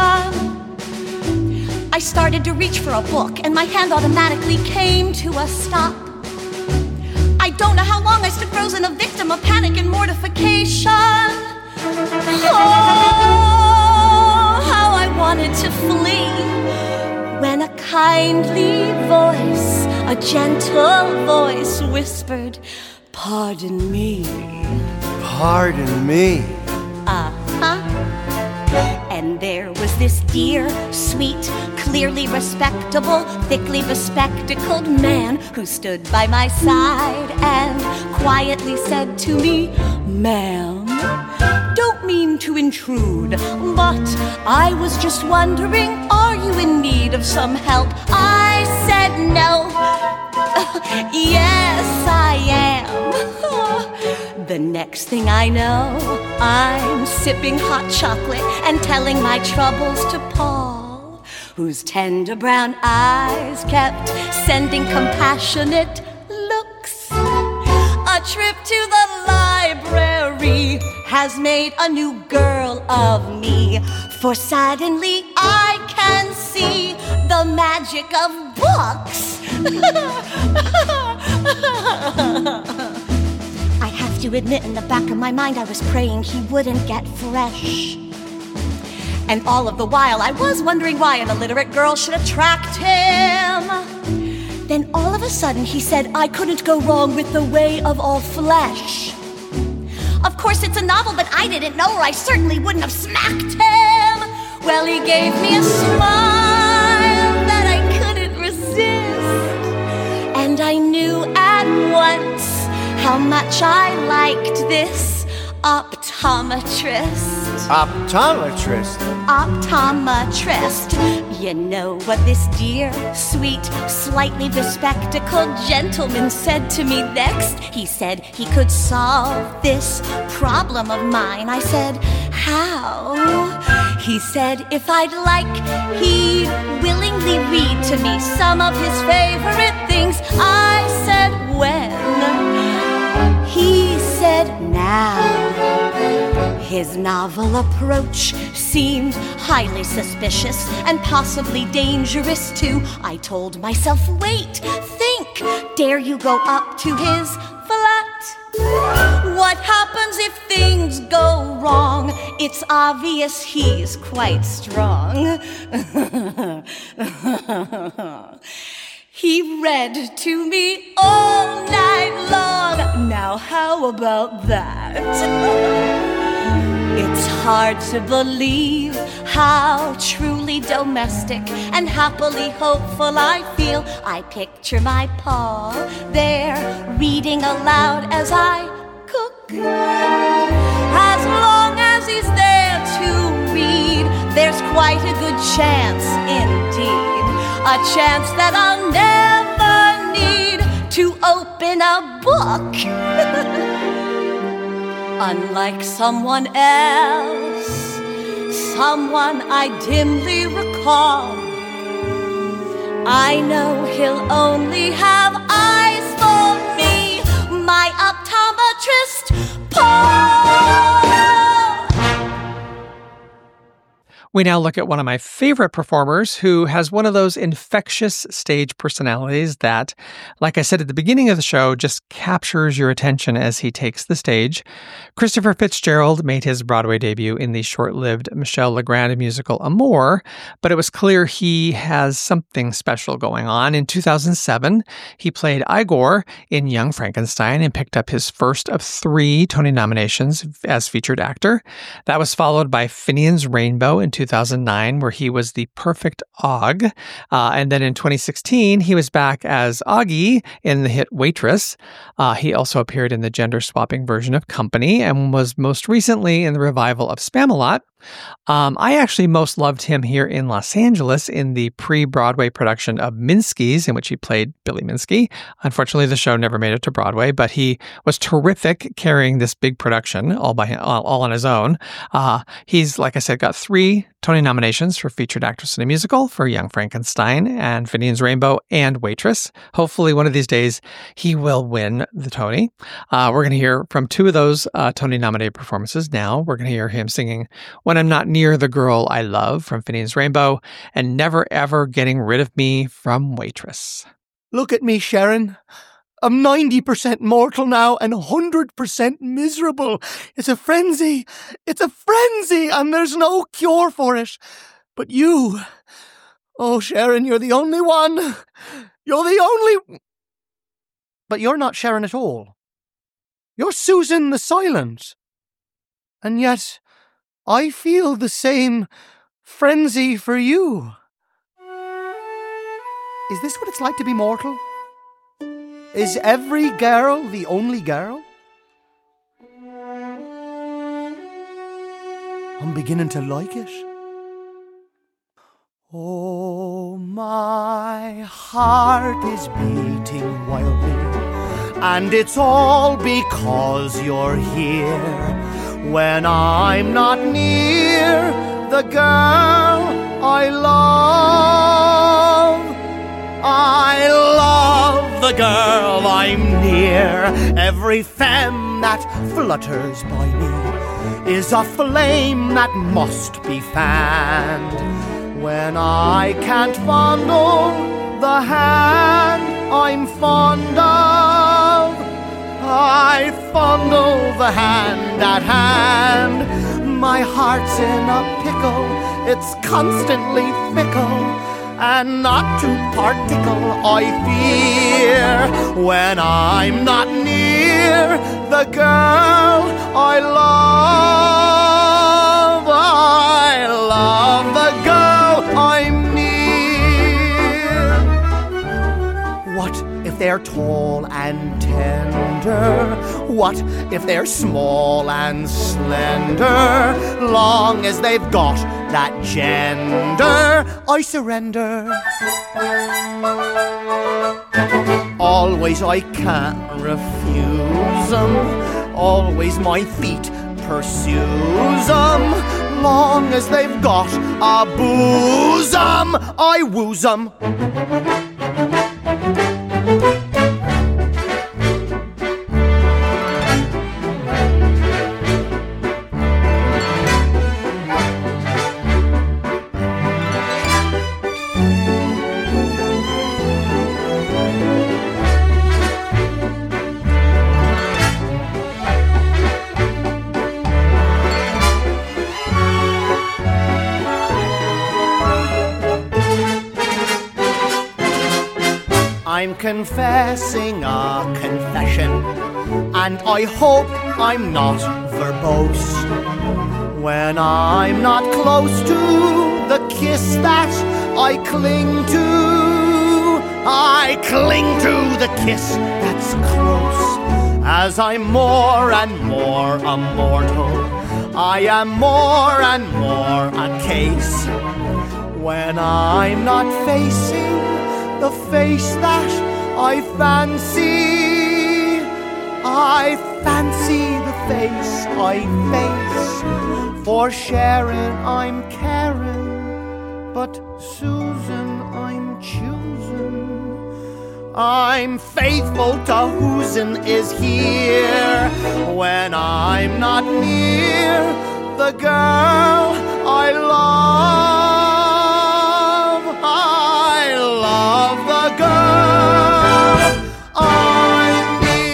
I started to reach for a book and my hand automatically came to a stop. I don't know how long I stood frozen, a victim of panic and mortification. Oh, how I wanted to flee when a kindly voice, a gentle voice whispered, "Pardon me." Pardon me. Uh-huh. And there was this dear, sweet, clearly respectable, thickly bespectacled man who stood by my side and quietly said to me, "Ma'am, don't mean to intrude, but I was just wondering, are you in need of some help?" I said no. Yes, I am. The next thing I know, I'm sipping hot chocolate and telling my troubles to Paul, whose tender brown eyes kept sending compassionate looks. A trip to the library has made a new girl of me, for suddenly I can see the magic of books. I have to admit, in the back of my mind, I was praying he wouldn't get fresh. And all of the while, I was wondering why an illiterate girl should attract him. Then all of a sudden, he said I couldn't go wrong with The Way of All Flesh. Of course, it's a novel, but I didn't know, or I certainly wouldn't have smacked him. Well, he gave me a smile that I couldn't resist. And I knew at once how much I liked this optometrist. Optometrist? Optometrist. You know what this dear, sweet, slightly bespectacled gentleman said to me next? He said he could solve this problem of mine. I said, how? He said if I'd like, he'd willingly read to me some of his favorite things. I said, when? He said, now. His novel approach seemed highly suspicious and possibly dangerous too. I told myself, wait, think, dare you go up to his flat? What happens if things go wrong? It's obvious he's quite strong. He read to me all night long. Now how about that? It's hard to believe how truly domestic and happily hopeful I feel. I picture my Paul there reading aloud as I cook. As long as he's there to read, there's quite a good chance indeed. A chance that I'll never need to open a book. Unlike someone else, someone I dimly recall, I know he'll only have eyes for me, my optometrist, Paul. We now look at one of my favorite performers who has one of those infectious stage personalities that, like I said at the beginning of the show, just captures your attention as he takes the stage. Christopher Fitzgerald made his Broadway debut in the short-lived Michel Legrand musical Amour, but it was clear he has something special going on. In 2007, he played Igor in Young Frankenstein and picked up his first of 3 Tony nominations as featured actor. That was followed by Finian's Rainbow in 2009, where he was the perfect Og. And then in 2016, he was back as Augie in the hit Waitress. He also appeared in the gender-swapping version of Company and was most recently in the revival of Spamalot. I actually most loved him here in Los Angeles in the pre-Broadway production of Minsky's, in which he played Billy Minsky. Unfortunately, the show never made it to Broadway, but he was terrific carrying this big production all on his own. He's, like I said, got 3 Tony nominations for Featured Actress in a Musical for Young Frankenstein and Finian's Rainbow and Waitress. Hopefully, one of these days, he will win the Tony. We're going to hear from 2 of those Tony-nominated performances now. We're going to hear him singing When I'm Not Near the Girl I Love from Finian's Rainbow and Never Ever Getting Rid of Me from Waitress. Look at me, Sharon. I'm 90% mortal now and 100% miserable. It's a frenzy. It's a frenzy, and there's no cure for it. But you... Oh, Sharon, you're the only one. You're the only... But you're not Sharon at all. You're Susan the Silent. And yet, I feel the same frenzy for you. Is this what it's like to be mortal? Is every girl the only girl? I'm beginning to like it. Oh, my heart is beating wildly, and it's all because you're here. When I'm not near the girl I love the girl I'm near. Every femme that flutters by me is a flame that must be fanned. When I can't fondle the hand I'm fond of, I fondle the hand at hand. My heart's in a pickle, it's constantly fickle, and not to particle I fear. When I'm not near the girl I love the girl I'm near. What if they're tall and tender? What if they're small and slender? Long as they've got that gender, I surrender. Always I can't refuse 'em. Always my feet pursues 'em. Long as they've got a bosom, I woos 'em. I'm confessing a confession, and I hope I'm not verbose. When I'm not close to the kiss that I cling to, I cling to the kiss that's close. As I'm more and more a mortal, I am more and more a case. When I'm not facing the face that I fancy the face I face. For Sharon I'm caring, but Susan I'm choosing. I'm faithful to whosen is here. When I'm not near the the girl I love. I love the girl I'm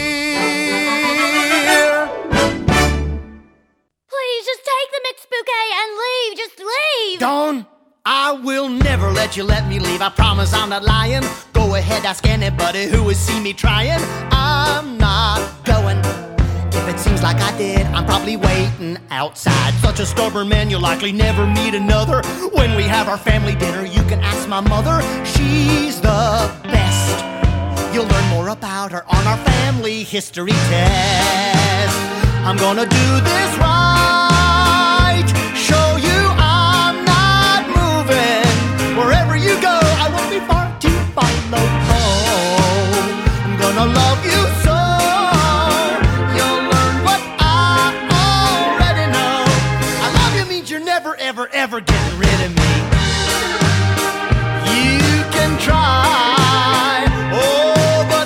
near. Please, just take the mixed bouquet and leave. Just leave. Dawn, I will never let you let me leave. I promise I'm not lying. Go ahead, ask anybody who has seen me trying. I'm not going. If it seems like I did, I'm probably waiting outside. Such a stubborn man, you'll likely never meet another. When we have our family dinner, you can ask my mother. She's the best. You'll learn more about her on our family history test. I'm gonna do this right. Show you I'm not moving. Wherever you go, I won't be far to follow. I'm gonna love you so. Ever getting rid of me. You can try, oh, but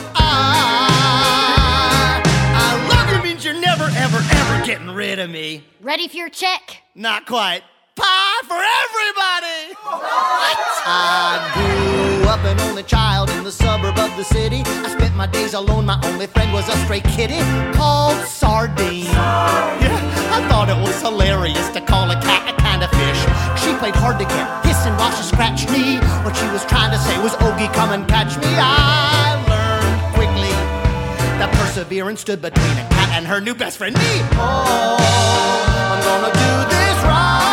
I love you means you're never, ever getting rid of me. Ready for your check? Not quite. Pie for everybody! What? I grew up an only child in the suburb of the city. I spent my days alone, my only friend was a stray kitty called Sardine. Yeah, I thought it was hilarious to call a cat a kind of fish. She played hard to get, hissing while she scratched me. What she was trying to say was, Ogie, come and catch me. I learned quickly that perseverance stood between a cat and her new best friend, me. Oh, I'm gonna do this right.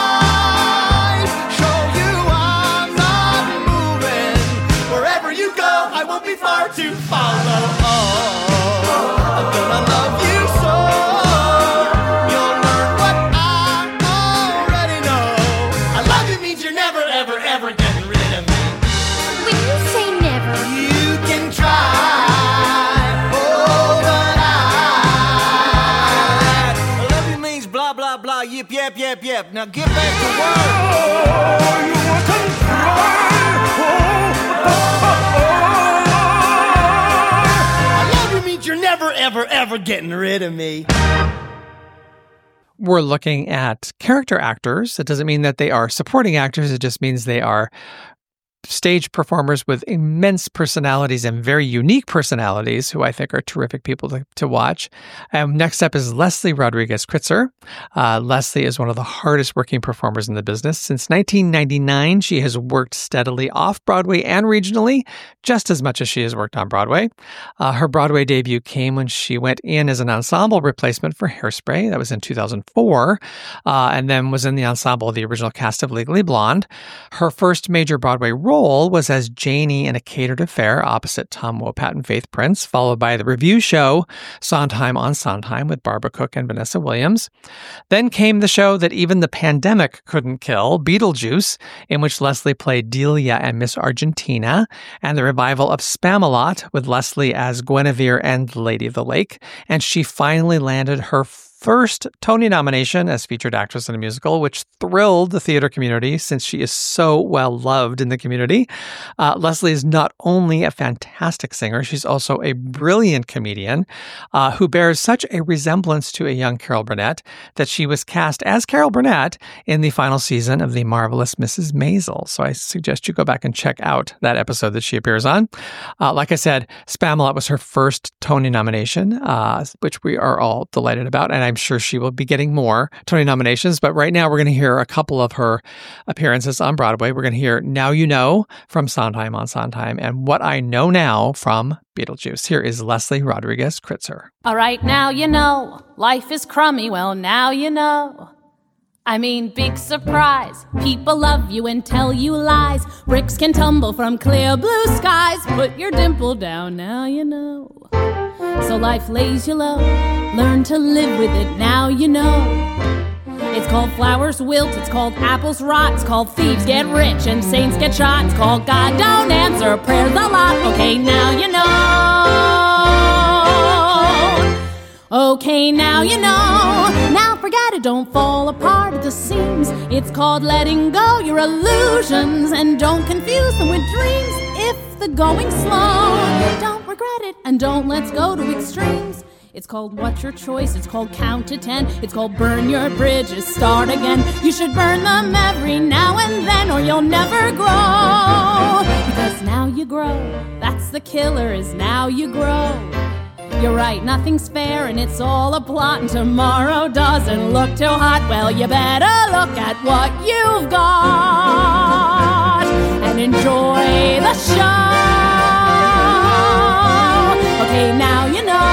I won't be far to follow. Oh, I'm gonna love you so. You'll learn what I already know. I love you means you're never, ever getting rid of me. When you say never, you can try. Oh, but I love you means blah, blah, blah, yip, yap, yap, yap. Now get back to work. Oh, you want to try. You're never, ever getting rid of me. We're looking at character actors. It doesn't mean that they are supporting actors. It just means they are stage performers with immense personalities and very unique personalities who I think are terrific people to watch. Next up is Leslie Rodriguez Kritzer. Leslie is one of the hardest working performers in the business. Since 1999, she has worked steadily off-Broadway and regionally, just as much as she has worked on Broadway. Her Broadway debut came when she went in as an ensemble replacement for Hairspray. That was in 2004, and then was in the ensemble of the original cast of Legally Blonde. Her first major Broadway role was as Janie in A Catered Affair opposite Tom Wopat and Faith Prince, followed by the review show Sondheim on Sondheim with Barbara Cook and Vanessa Williams. Then came the show that even the pandemic couldn't kill, Beetlejuice, in which Leslie played Delia and Miss Argentina, and the revival of Spamalot with Leslie as Guinevere and Lady of the Lake. And she finally landed her first Tony nomination as featured actress in a musical, which thrilled the theater community since she is so well loved in the community. Leslie is not only a fantastic singer, she's also a brilliant comedian who bears such a resemblance to a young Carol Burnett that she was cast as Carol Burnett in the final season of The Marvelous Mrs. Maisel. So I suggest you go back and check out that episode that she appears on. Like I said, Spamalot was her first Tony nomination, which we are all delighted about, and I'm sure she will be getting more Tony nominations, but right now we're going to hear a couple of her appearances on Broadway. We're going to hear Now You Know from Sondheim on Sondheim and What I Know Now from Beetlejuice. Here is Leslie Rodriguez Kritzer. All right, now you know, life is crummy, well, now you know. I mean, big surprise, people love you and tell you lies. Bricks can tumble from clear blue skies. Put your dimple down, now you know. So life lays you low, learn to live with it, now you know. It's called flowers wilt, it's called apples rot, it's called thieves get rich and saints get shot, it's called God don't answer prayers a lot. Okay, now you know. Okay, now you know. Now forget it, don't fall apart at the seams. It's called letting go your illusions and don't confuse them with dreams. If the going's slow, don't regret it and don't let's go to extremes. It's called What's Your Choice? It's called Count to 10. It's called Burn Your Bridges, Start Again. You should burn them every now and then or you'll never grow. Because now you grow. That's the killer, is now you grow. You're right, nothing's fair and it's all a plot, and tomorrow doesn't look too hot. Well, you better look at what you've got and enjoy the show. Okay, now you know.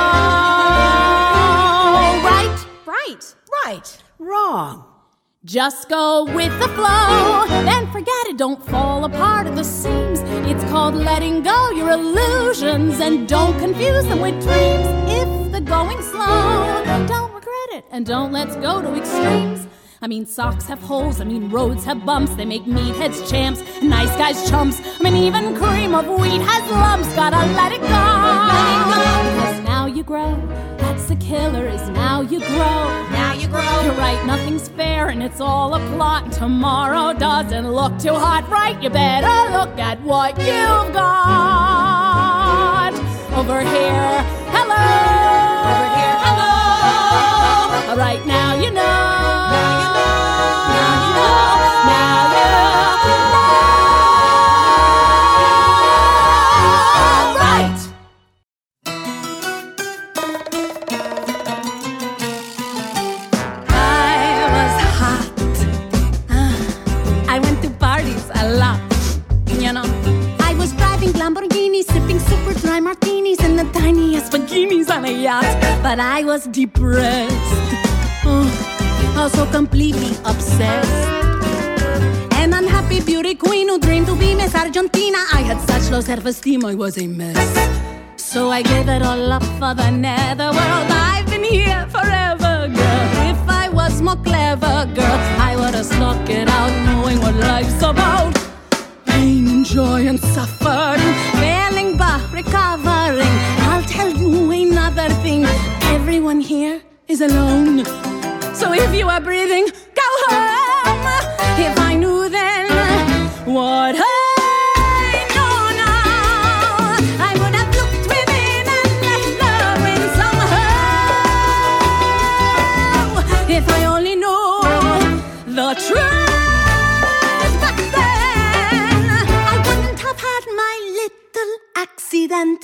Right. Wrong. Just go with the flow, then forget it, don't fall apart at the seams. It's called letting go your illusions, and don't confuse them with dreams. If the going's slow, don't regret it, and don't let's go to extremes. I mean, socks have holes, I mean, roads have bumps. They make meatheads champs, and nice guys chumps. I mean, even cream of wheat has lumps. Gotta let it go. Because now you grow. That's the killer, is now you grow. Now you grow. You're right, nothing's fair, and it's all a plot. And tomorrow doesn't look too hot, right? You better look at what you've got. Over here, hello. Over here, hello. All right, now you know. On a yacht, but I was depressed, also completely obsessed. An unhappy beauty queen who dreamed to be Miss Argentina. I had such low self-esteem, I was a mess. So I gave it all up for the netherworld. I've been here forever, girl. If I was more clever, girl, I would have stuck it out, knowing what life's about. Pain and joy and suffering, failing but recovering. I'll tell you another thing. Everyone here is alone. So if you are breathing, go home. If I knew then what I know now, I would have looked within and let love in somehow. If I only knew the truth back then, I wouldn't have had my little accident.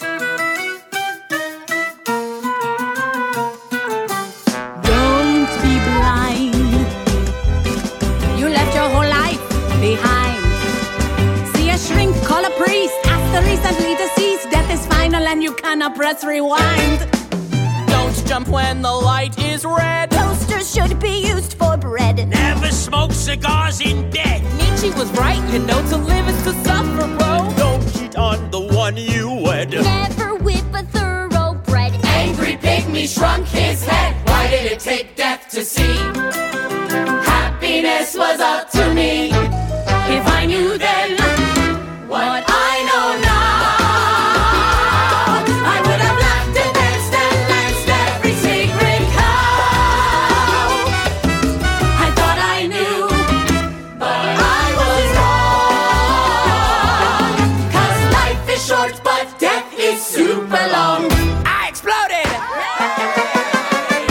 Don't be blind. You left your whole life behind. See a shrink, call a priest. Ask the recently deceased. Death is final and you cannot press rewind. Don't jump when the light is red. Toasters should be used for bread. Never smoke cigars in bed. Nietzsche was right, you know, to live is to suffer, bro. Don't cheat on the one you wed. Never whip a thoroughbred. Angry pygmy shrunk his head. Why did it take death to see? Happiness was up to me. If I knew then what I know now, I would have laughed and danced and lanced every sacred cow. I thought I knew, but I was wrong. 'Cause life is short, but death is super long. I exploded!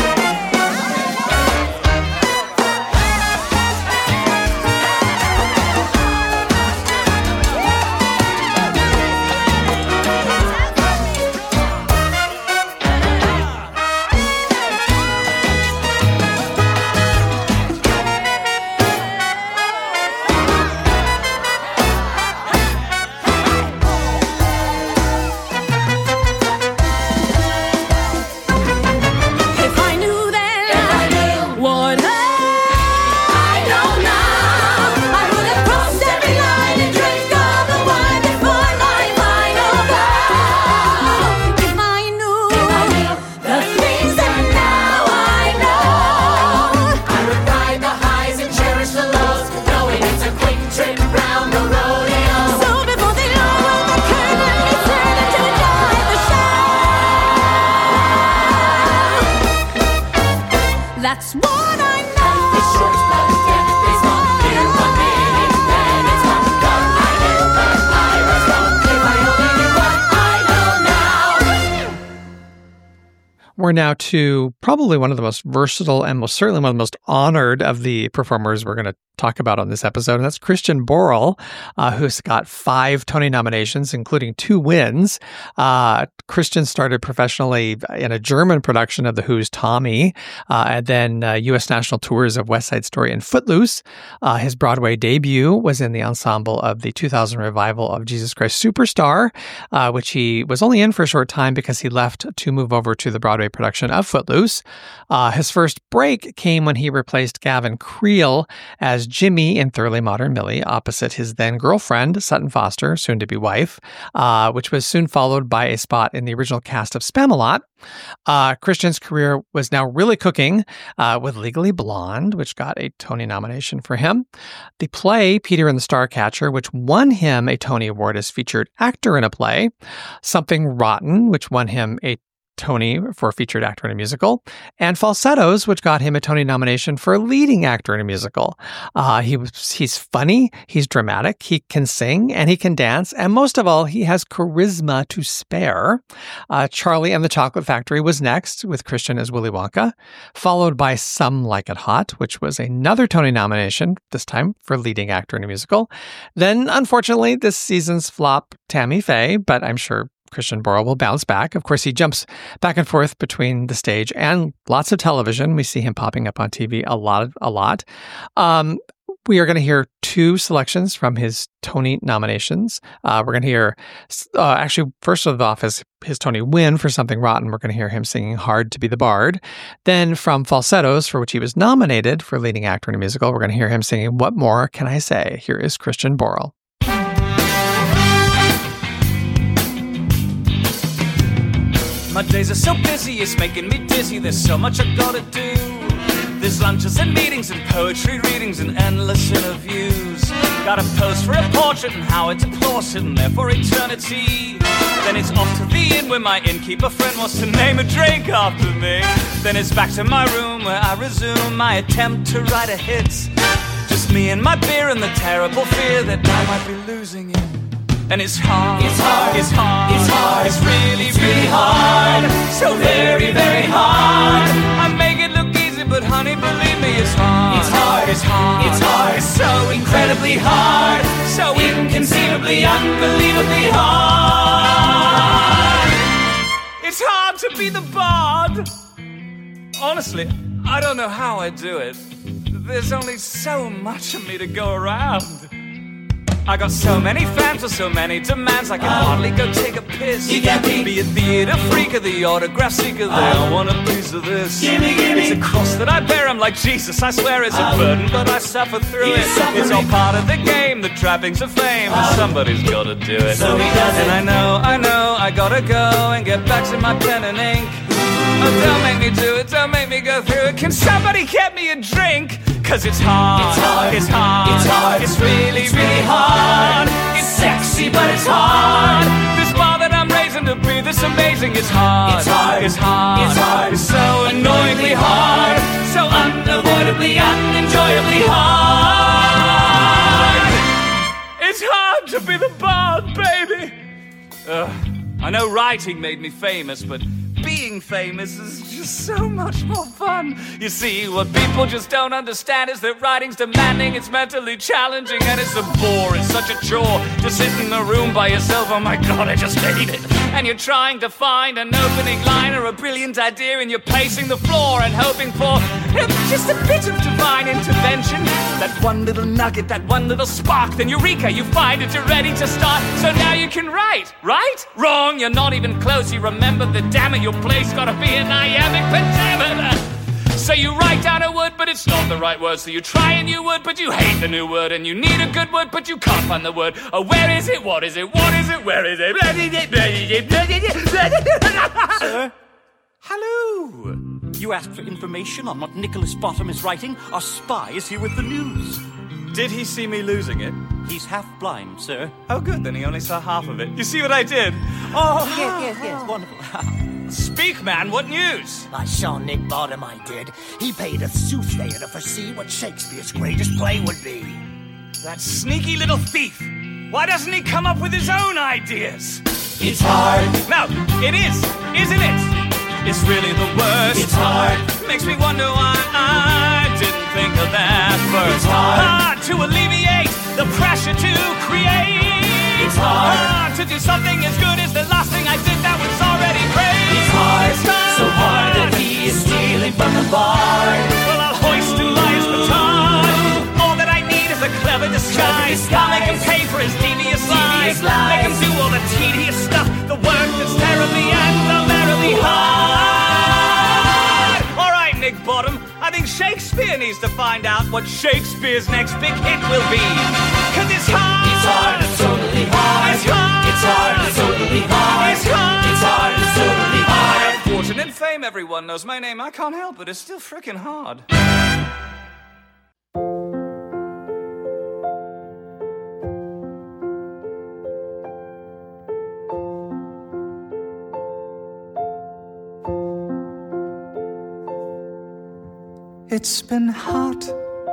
We're now to probably one of the most versatile and most certainly one of the most honored of the performers we're going to talk about on this episode, and that's Christian Borle, who's got 5 Tony nominations, including 2 wins. Christian started professionally in a German production of The Who's Tommy, and then U.S. national tours of West Side Story and Footloose. His Broadway debut was in the ensemble of the 2000 revival of Jesus Christ Superstar, which he was only in for a short time because he left to move over to the Broadway production of Footloose. His first break came when he replaced Gavin Creel as Jimmy in Thoroughly Modern Millie, opposite his then girlfriend, Sutton Foster, soon-to-be wife, which was soon followed by a spot in the original cast of Spamalot. Christian's career was now really cooking with Legally Blonde, which got a Tony nomination for him. The play, Peter and the Starcatcher, which won him a Tony Award as featured actor in a play. Something Rotten, which won him a Tony for featured actor in a musical, and Falsettos, which got him a Tony nomination for leading actor in a musical. He's funny, he's dramatic, he can sing, and he can dance, and most of all, he has charisma to spare. Charlie and the Chocolate Factory was next, with Christian as Willy Wonka, followed by Some Like It Hot, which was another Tony nomination, this time for leading actor in a musical. Then, unfortunately, this season's flop, Tammy Faye, but I'm sure Christian Borle will bounce back. Of course, he jumps back and forth between the stage and lots of television. We see him popping up on TV a lot. We are going to hear 2 selections from his Tony nominations. We're going to hear, actually, first of all, his Tony win for Something Rotten. We're going to hear him singing Hard to be the Bard. Then from Falsettos, for which he was nominated for leading actor in a musical, we're going to hear him singing What More Can I Say? Here is Christian Borle. My days are so busy, it's making me dizzy. There's so much I gotta do. There's lunches and meetings and poetry readings and endless interviews. Gotta pose for a portrait and how it deplores sitting there for eternity. Then it's off to the inn where my innkeeper friend wants to name a drink after me. Then it's back to my room where I resume my attempt to write a hit. Just me and my beer and the terrible fear that I might be losing it. And it's hard, it's hard, it's hard, it's hard, it's really, really hard. So very, very hard. I make it look easy, but honey, believe me, it's hard. It's hard, it's hard, it's hard, it's so incredibly hard. So inconceivably, unbelievably hard. It's hard to be the bard. Honestly, I don't know how I do it. There's only so much of me to go around. I got so many fans with so many demands, I can hardly go take a piss. You get me? Be a theater freak or the autograph seeker, they all want a piece of this. Gimme, gimme. It's a cross that I bear, I'm like Jesus, I swear it's a burden, but I suffer through it. It's all part of the game, the trappings of fame, and somebody's gotta do it. So he does it. And I know, I gotta go and get back to my pen and ink. Oh, don't make me do it, don't make me go through it. Can somebody get me a drink? Cause it's hard, it's hard, it's hard, it's hard, it's really, really hard. It's sexy, but it's hard. This bar that I'm raising to be this amazing, it's hard, it's hard, it's hard, it's hard. It's so annoyingly hard, so unavoidably, unenjoyably hard. It's hard to be the bard, baby. I know writing made me famous, but being famous is just so much more fun. You see, what people just don't understand is that writing's demanding, it's mentally challenging, and it's a bore. It's such a chore to sit in a room by yourself. Oh my God, I just hate it. And you're trying to find an opening line or a brilliant idea, and you're pacing the floor and hoping for just a bit of divine intervention. That one little nugget, that one little spark, then eureka, you find it, you're ready to start. So now you can write, right? Wrong, you're not even close. You remember that, damn it, your play's gotta be an iambic pentameter. So you write down a word, but it's not the right word. So you try a new word, but you hate the new word. And you need a good word, but you can't find the word. Oh, where is it? What is it? What is it? Where is it? Sir? Hello! You asked for information on what Nicholas Bottom is writing. Our spy is here with the news. Did he see me losing it? He's half blind, sir. Oh, good, then he only saw half of it. You see what I did? Oh, yes, wonderful. Speak, man, what news? I saw Nick Bottom, I did. He paid a soothsayer to foresee what Shakespeare's greatest play would be. That sneaky little thief. Why doesn't he come up with his own ideas? It's hard. No, it is, isn't it? is really the worst. It's hard. Makes me wonder why I didn't think of that first. It's hard. To alleviate the pressure to create. It's hard. To do something as good as the last thing I did that was already great. It's hard. So hard that he is stealing from the bar. Well, I'll hoist and lie his baton. All that I need is a clever disguise. I'll make him pay for his devious lies. Make him do all the tedious stuff, the work that's terribly and unbearably hard. All right, Nick Bottom, I think Shakespeare needs to find out what Shakespeare's next big hit will be. 'Cause it's hard. It's hard, it's totally hard. It's hard. It's hard, it's totally hard. It's hard. It's hard, it's totally hard. Fortune and fame, everyone knows my name. I can't help it, it's still frickin' hard. It's been hot,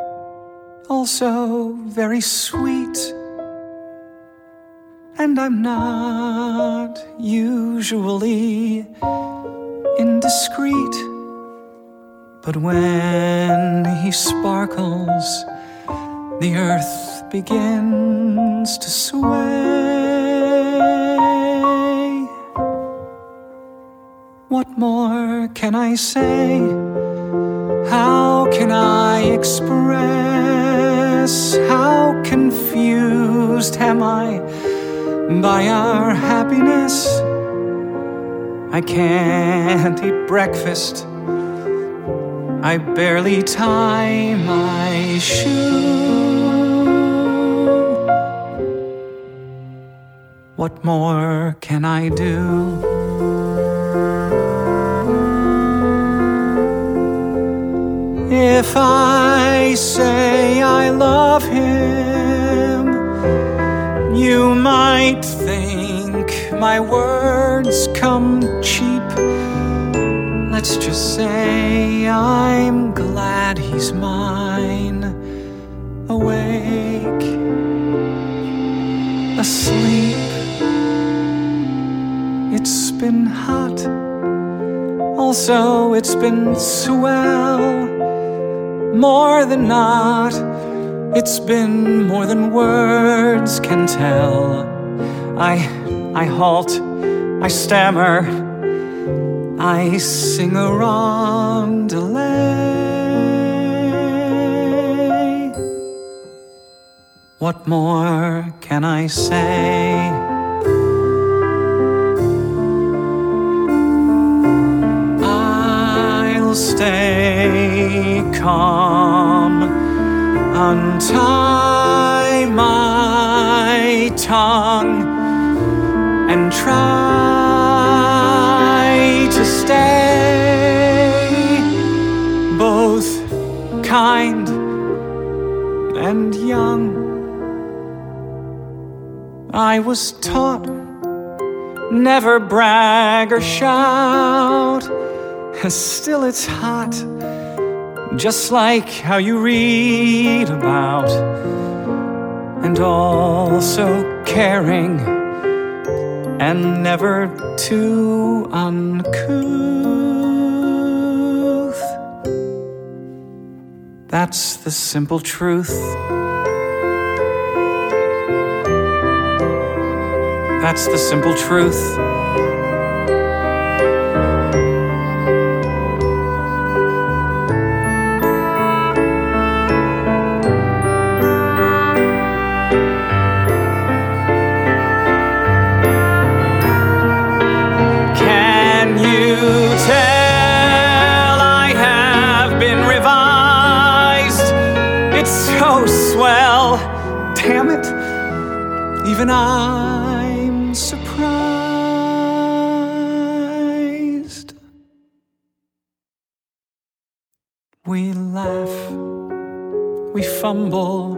also very sweet, and I'm not usually indiscreet, but when he sparkles, the earth begins to sway. What more can I say? How can I express how confused am I by our happiness? I can't eat breakfast. I barely tie my shoe. What more can I do? If I say I love him, you might think my words come cheap. Let's just say I'm glad he's mine, awake, asleep. It's been hot, also it's been swell. More than not, it's been more than words can tell. I halt, I stammer, I sing a roundelay. What more can I say? I'll stay calm, untie my tongue, and try to stay both kind and young. I was taught never brag or shout. Still it's hot, just like how you read about, and also caring and never too uncouth. That's the simple truth. That's the simple truth. Damn it, even I'm surprised. We laugh, we fumble,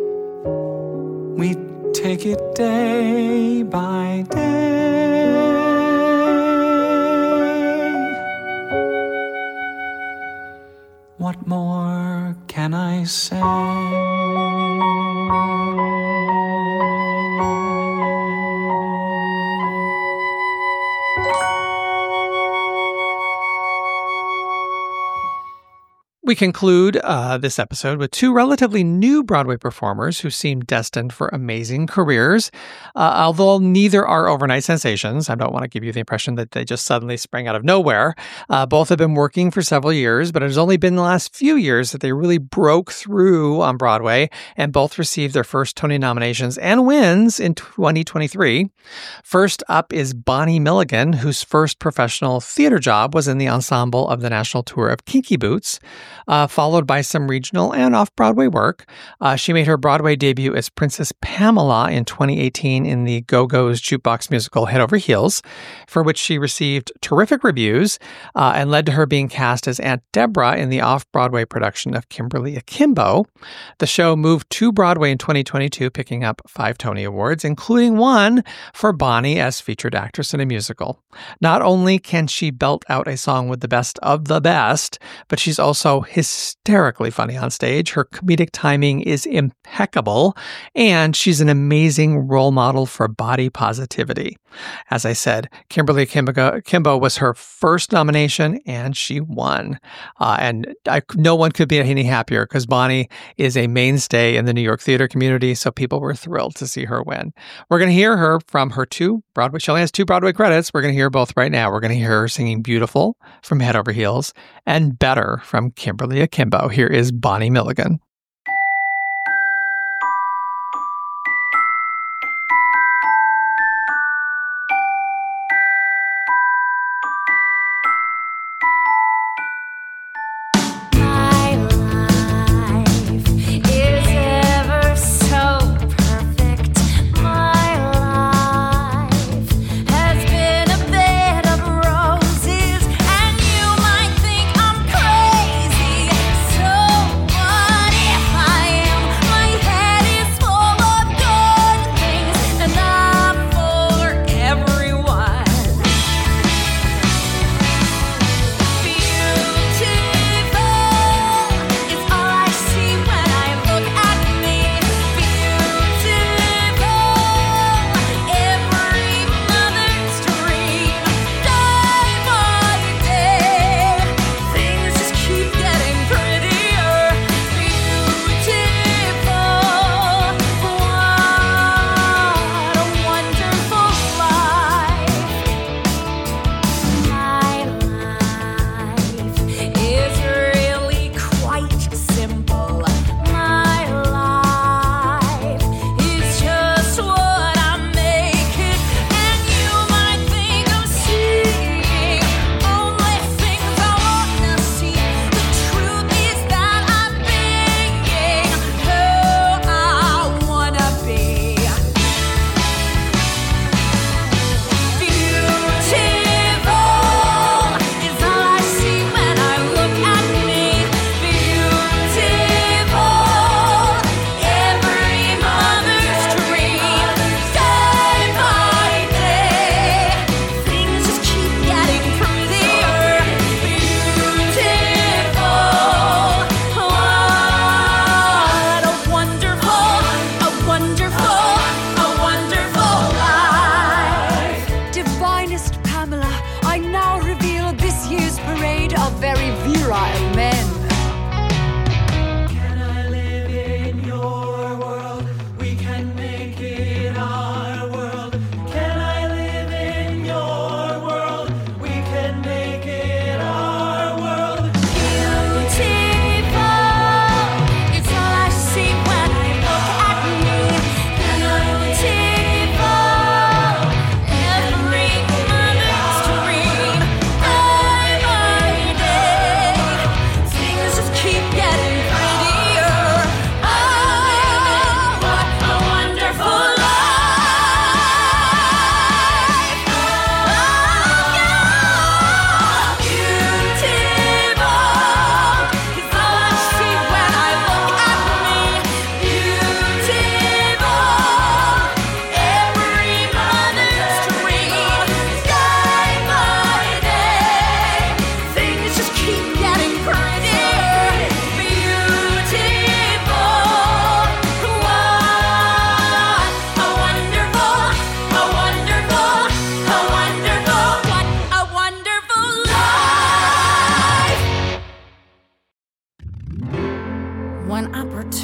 we take it day by day. What more can I say? We conclude this episode with two relatively new Broadway performers who seem destined for amazing careers. Although neither are overnight sensations, I don't want to give you the impression that they just suddenly sprang out of nowhere. Both have been working for several years, but it has only been the last few years that they really broke through on Broadway, and both received their first Tony nominations and wins in 2023. First up is Bonnie Milligan, whose first professional theater job was in the ensemble of the national tour of Kinky Boots. Followed by some regional and off-Broadway work. She made her Broadway debut as Princess Pamela in 2018 in the Go-Go's jukebox musical Head Over Heels, for which she received terrific reviews and led to her being cast as Aunt Deborah in the off-Broadway production of Kimberly Akimbo. The show moved to Broadway in 2022, picking up 5 Tony Awards, including one for Bonnie as featured actress in a musical. Not only can she belt out a song with the best of the best, but she's also hysterically funny on stage. Her comedic timing is impeccable, and she's an amazing role model for body positivity. As I said, Kimberly Akimbo was her first nomination, and she won. No one could be any happier because Bonnie is a mainstay in the New York theater community, so people were thrilled to see her win. We're going to hear her from her 2 Broadway. She only has 2 Broadway credits. We're going to hear both right now. We're going to hear her singing Beautiful from Head Over Heels and Better from Kimberly Akimbo. Here is Bonnie Milligan. Somebody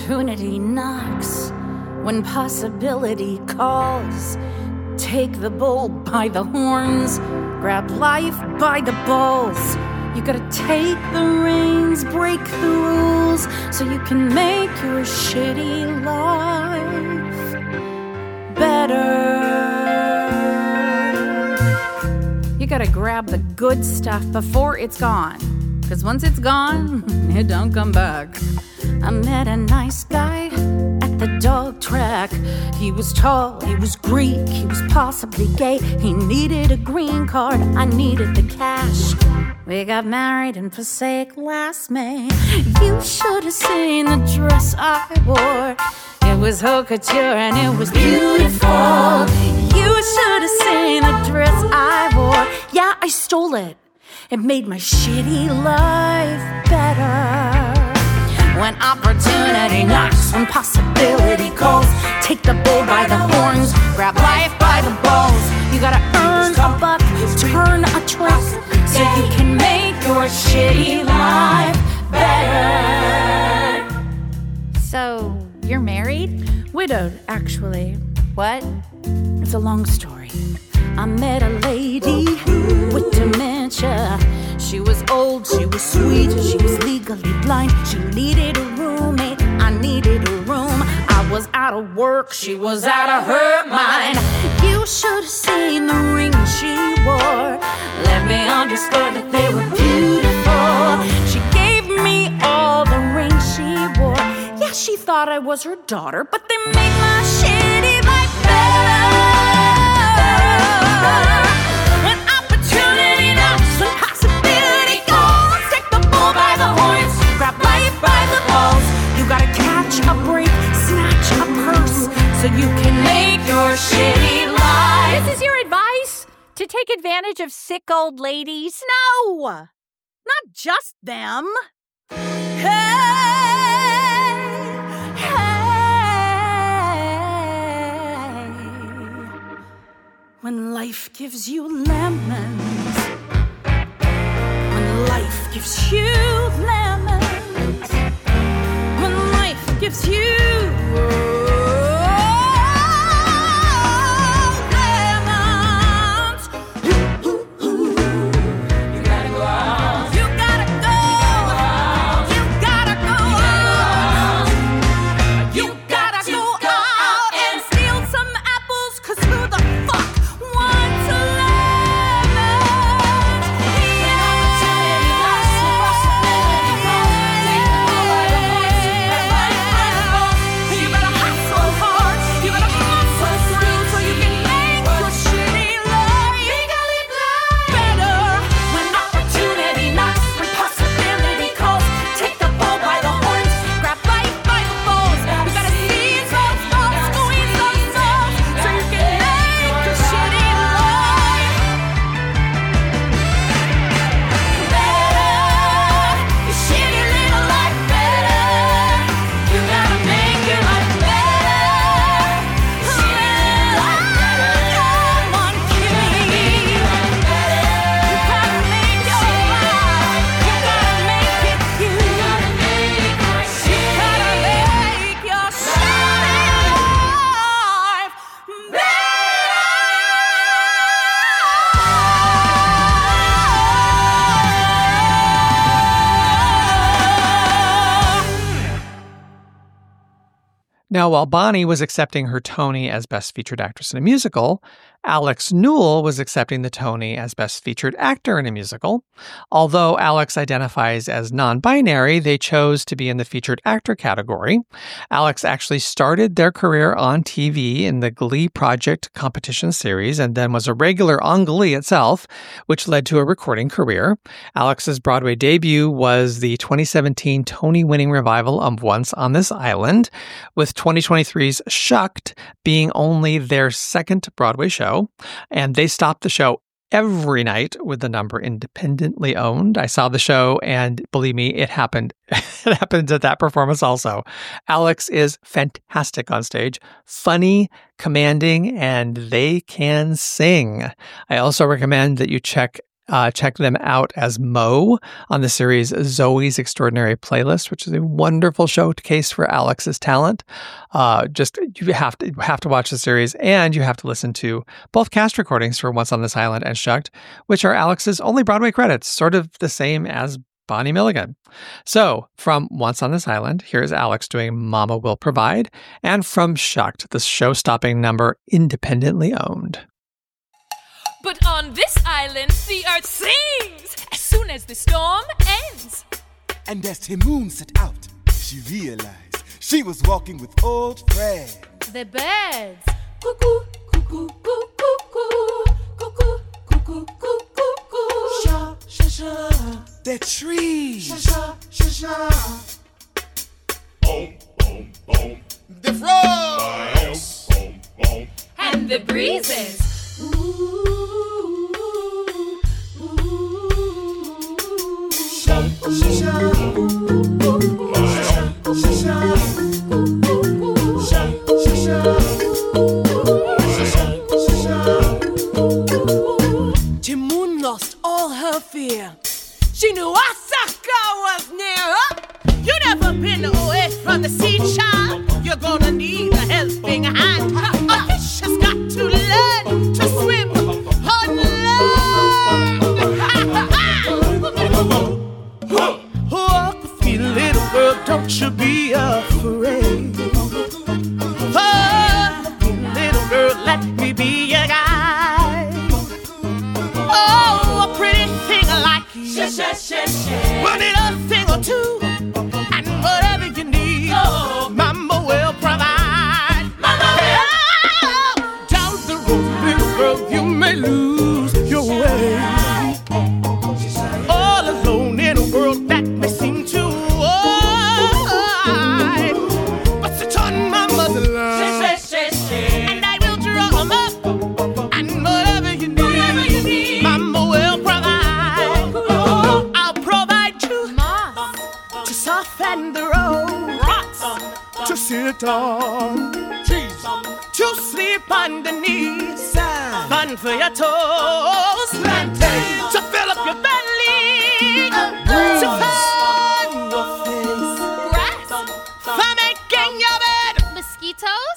opportunity knocks, when possibility calls, take the bull by the horns, grab life by the balls. You gotta take the reins, break the rules, so you can make your shitty life better. You gotta grab the good stuff before it's gone, 'cause once it's gone, it don't come back. I met a nice guy at the dog track. He was tall, he was Greek, he was possibly gay. He needed a green card, I needed the cash. We got married in Passaic last May. You should have seen the dress I wore. It was haute couture and it was beautiful. You should have seen the dress I wore. Yeah, I stole it. It made my shitty life better. When opportunity knocks, when possibility calls, take the bull by the horns, grab life by the balls. You gotta earn a buck, turn a trick, so you can make your shitty life better. So, you're married? Widowed, actually. What? It's a long story. I met a lady with dementia. She was old, she was sweet, she was legally blind. She needed a roommate, I needed a room. I was out of work, she was out of her mind. You should have seen the ring she wore. Let me underscore that they were beautiful. She gave me all the rings she wore. Yeah, she thought I was her daughter, but they made my shitty life better. When opportunity knocks, when possibility calls, take the bull by the horns, grab life by the balls. You gotta catch a break, snatch a purse, so you can make your shitty life. This is your advice? To take advantage of sick old ladies? No! Not just them. When life gives you lemons, when life gives you lemons, when life gives you lemons, you gotta go out. You gotta go. You gotta go out. You gotta go out and steal some apples, 'cause who the fuck wants lemons? You better hustle hard, you better muscle through, so you can make your shitty life better. When opportunity knocks, when possibility calls, take the bull by the horns, grab life by the balls. You gotta seize those balls, squeeze those balls, so you can make your shitty life better. Your shitty little life better. You gotta make your life better. Shitty life better. Come on, kitty. You gotta make your life. You gotta make it you. You gotta make your shitty life Now, while Bonnie was accepting her Tony as Best Featured Actress in a Musical, Alex Newell was accepting the Tony as Best Featured Actor in a Musical. Although Alex identifies as non-binary, they chose to be in the Featured Actor category. Alex actually started their career on TV in the Glee Project competition series and then was a regular on Glee itself, which led to a recording career. Alex's Broadway debut was the 2017 Tony-winning revival of Once on This Island, with 2023's Shucked being only their second Broadway show. And they stopped the show every night with the number independently owned. I saw the show, and believe me, it happened. It happened at that performance also. Alex is fantastic on stage, funny, commanding, and they can sing. I also recommend that you check check them out as Mo on the series Zoe's Extraordinary Playlist, which is a wonderful showcase for Alex's talent. You have to watch the series, and you have to listen to both cast recordings for Once on This Island and Shucked, which are Alex's only Broadway credits, sort of the same as Bonnie Milligan. So, from Once on This Island, here's Alex doing Mama Will Provide, and from Shucked, the show-stopping number Independently Owned. But on this island, the earth sings as soon as the storm ends. And as Timoon set out, she realized she was walking with old friends. The birds. Cuckoo, cuckoo, cuckoo, cuckoo, cuckoo, cuckoo, cuckoo, cuckoo. Sha, sha, sha. The trees. Sha, sha, sha, sha. Boom, boom, boom. The frogs. Boom, boom, boom. And the breezes. Sha, sha, sha. Sha, sha, Timoon lost all her fear. She knew Osaka was near her. You never been away from the sea, child. You're gonna need a helping hand. A fish has got to learn to swim on land. Walk with me, little girl, don't you be afraid. Oh, little girl, let me be your guide. Oh, a pretty thing like you. We'll need a thing or two, and whatever you need, Mama will provide. Mama will. Down the road, little girl, you may lose your way. All alone in a world that may seem too wide. But sit on my motherland, and I will draw 'em up, and whatever you need, Mama will provide. I'll provide you moss to soften the road, rocks to sit on, trees to sleep underneath, sand fun for your toes, plantain to fill up your belly, to fan your face, grass for making your bed, Mosquitoes?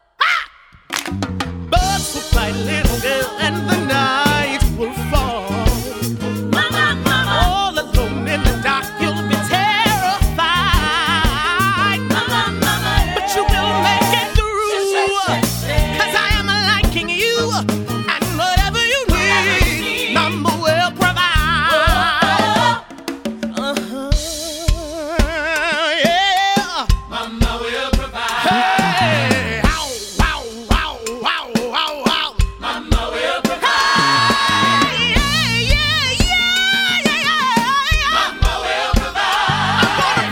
birds will fly, little girl, and the night will fall. Mama, mama. All alone in the dark, you'll be terrified. Mama, mama. But you will make it through, 'cause I am liking you, and whatever you need, Mama will provide. Yeah. Mama will provide. Hey, ow, ow, ow, ow, ow, ow. Mama will provide. Mama will provide.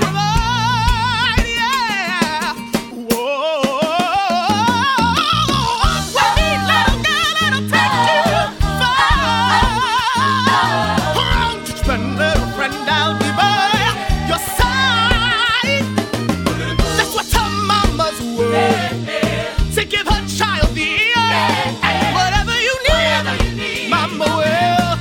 To give her child the ear, and whatever you need, Mama will.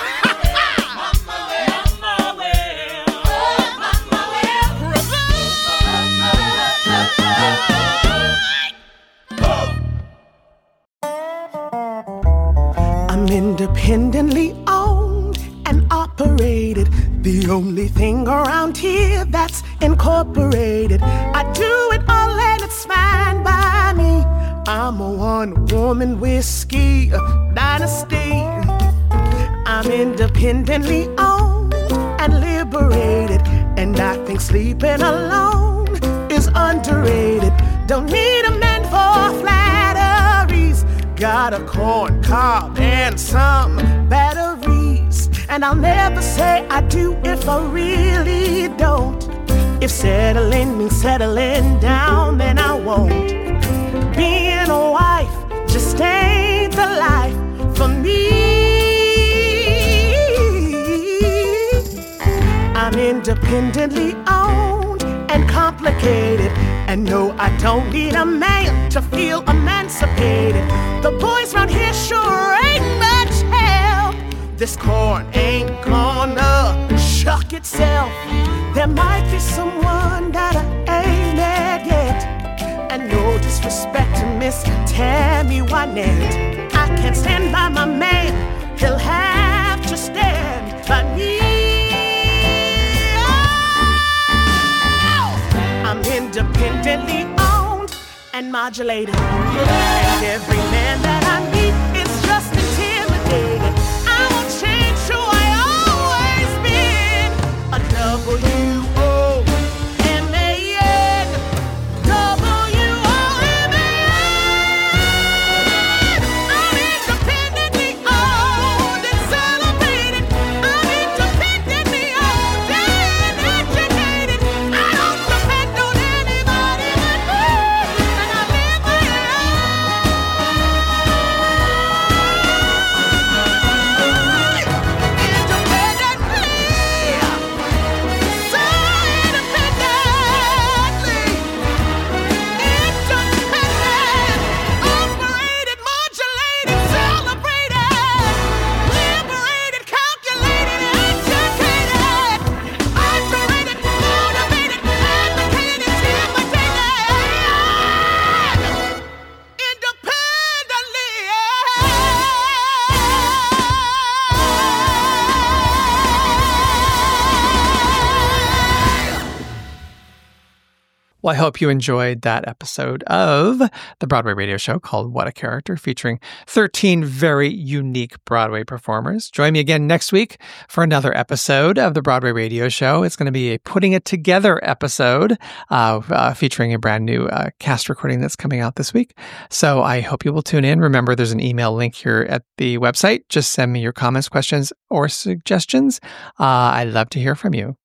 I'm independently owned and operated. The only thing around here that's incorporated. I do it all and it's fine by me. I'm a one-woman whiskey dynasty. I'm independently owned and liberated, and I think sleeping alone is underrated. Don't need a man for flatteries. Got a corn cob and some batteries, and I'll never say I do if I really don't. If settling means settling down, then I won't. Being a wife just ain't the life for me. I'm independently owned and complicated, and no, I don't need a man to feel emancipated. The boys round here sure ain't much help. this corn ain't gonna shuck itself. There might be someone that I ain't met yet. And no disrespect to Miss Tammy Wynette. I can't stand by my man, he'll have to stand by me. Oh! I'm independently owned and modulated. And every man that I meet is just intimidated. I won't change who I always been. A W-O-M-A-N, W-O-M-A-N. I'm independently owned and celebrated. I'm independently owned and educated. I don't depend on anybody but me, and I live my Well, I hope you enjoyed that episode of the Broadway radio show called What a Character, featuring 13 very unique Broadway performers. Join me again next week for another episode of the Broadway radio show. It's going to be a Putting It Together episode featuring a brand new cast recording that's coming out this week. So I hope you will tune in. Remember, there's an email link here at the website. Just send me your comments, questions, or suggestions. I'd love to hear from you.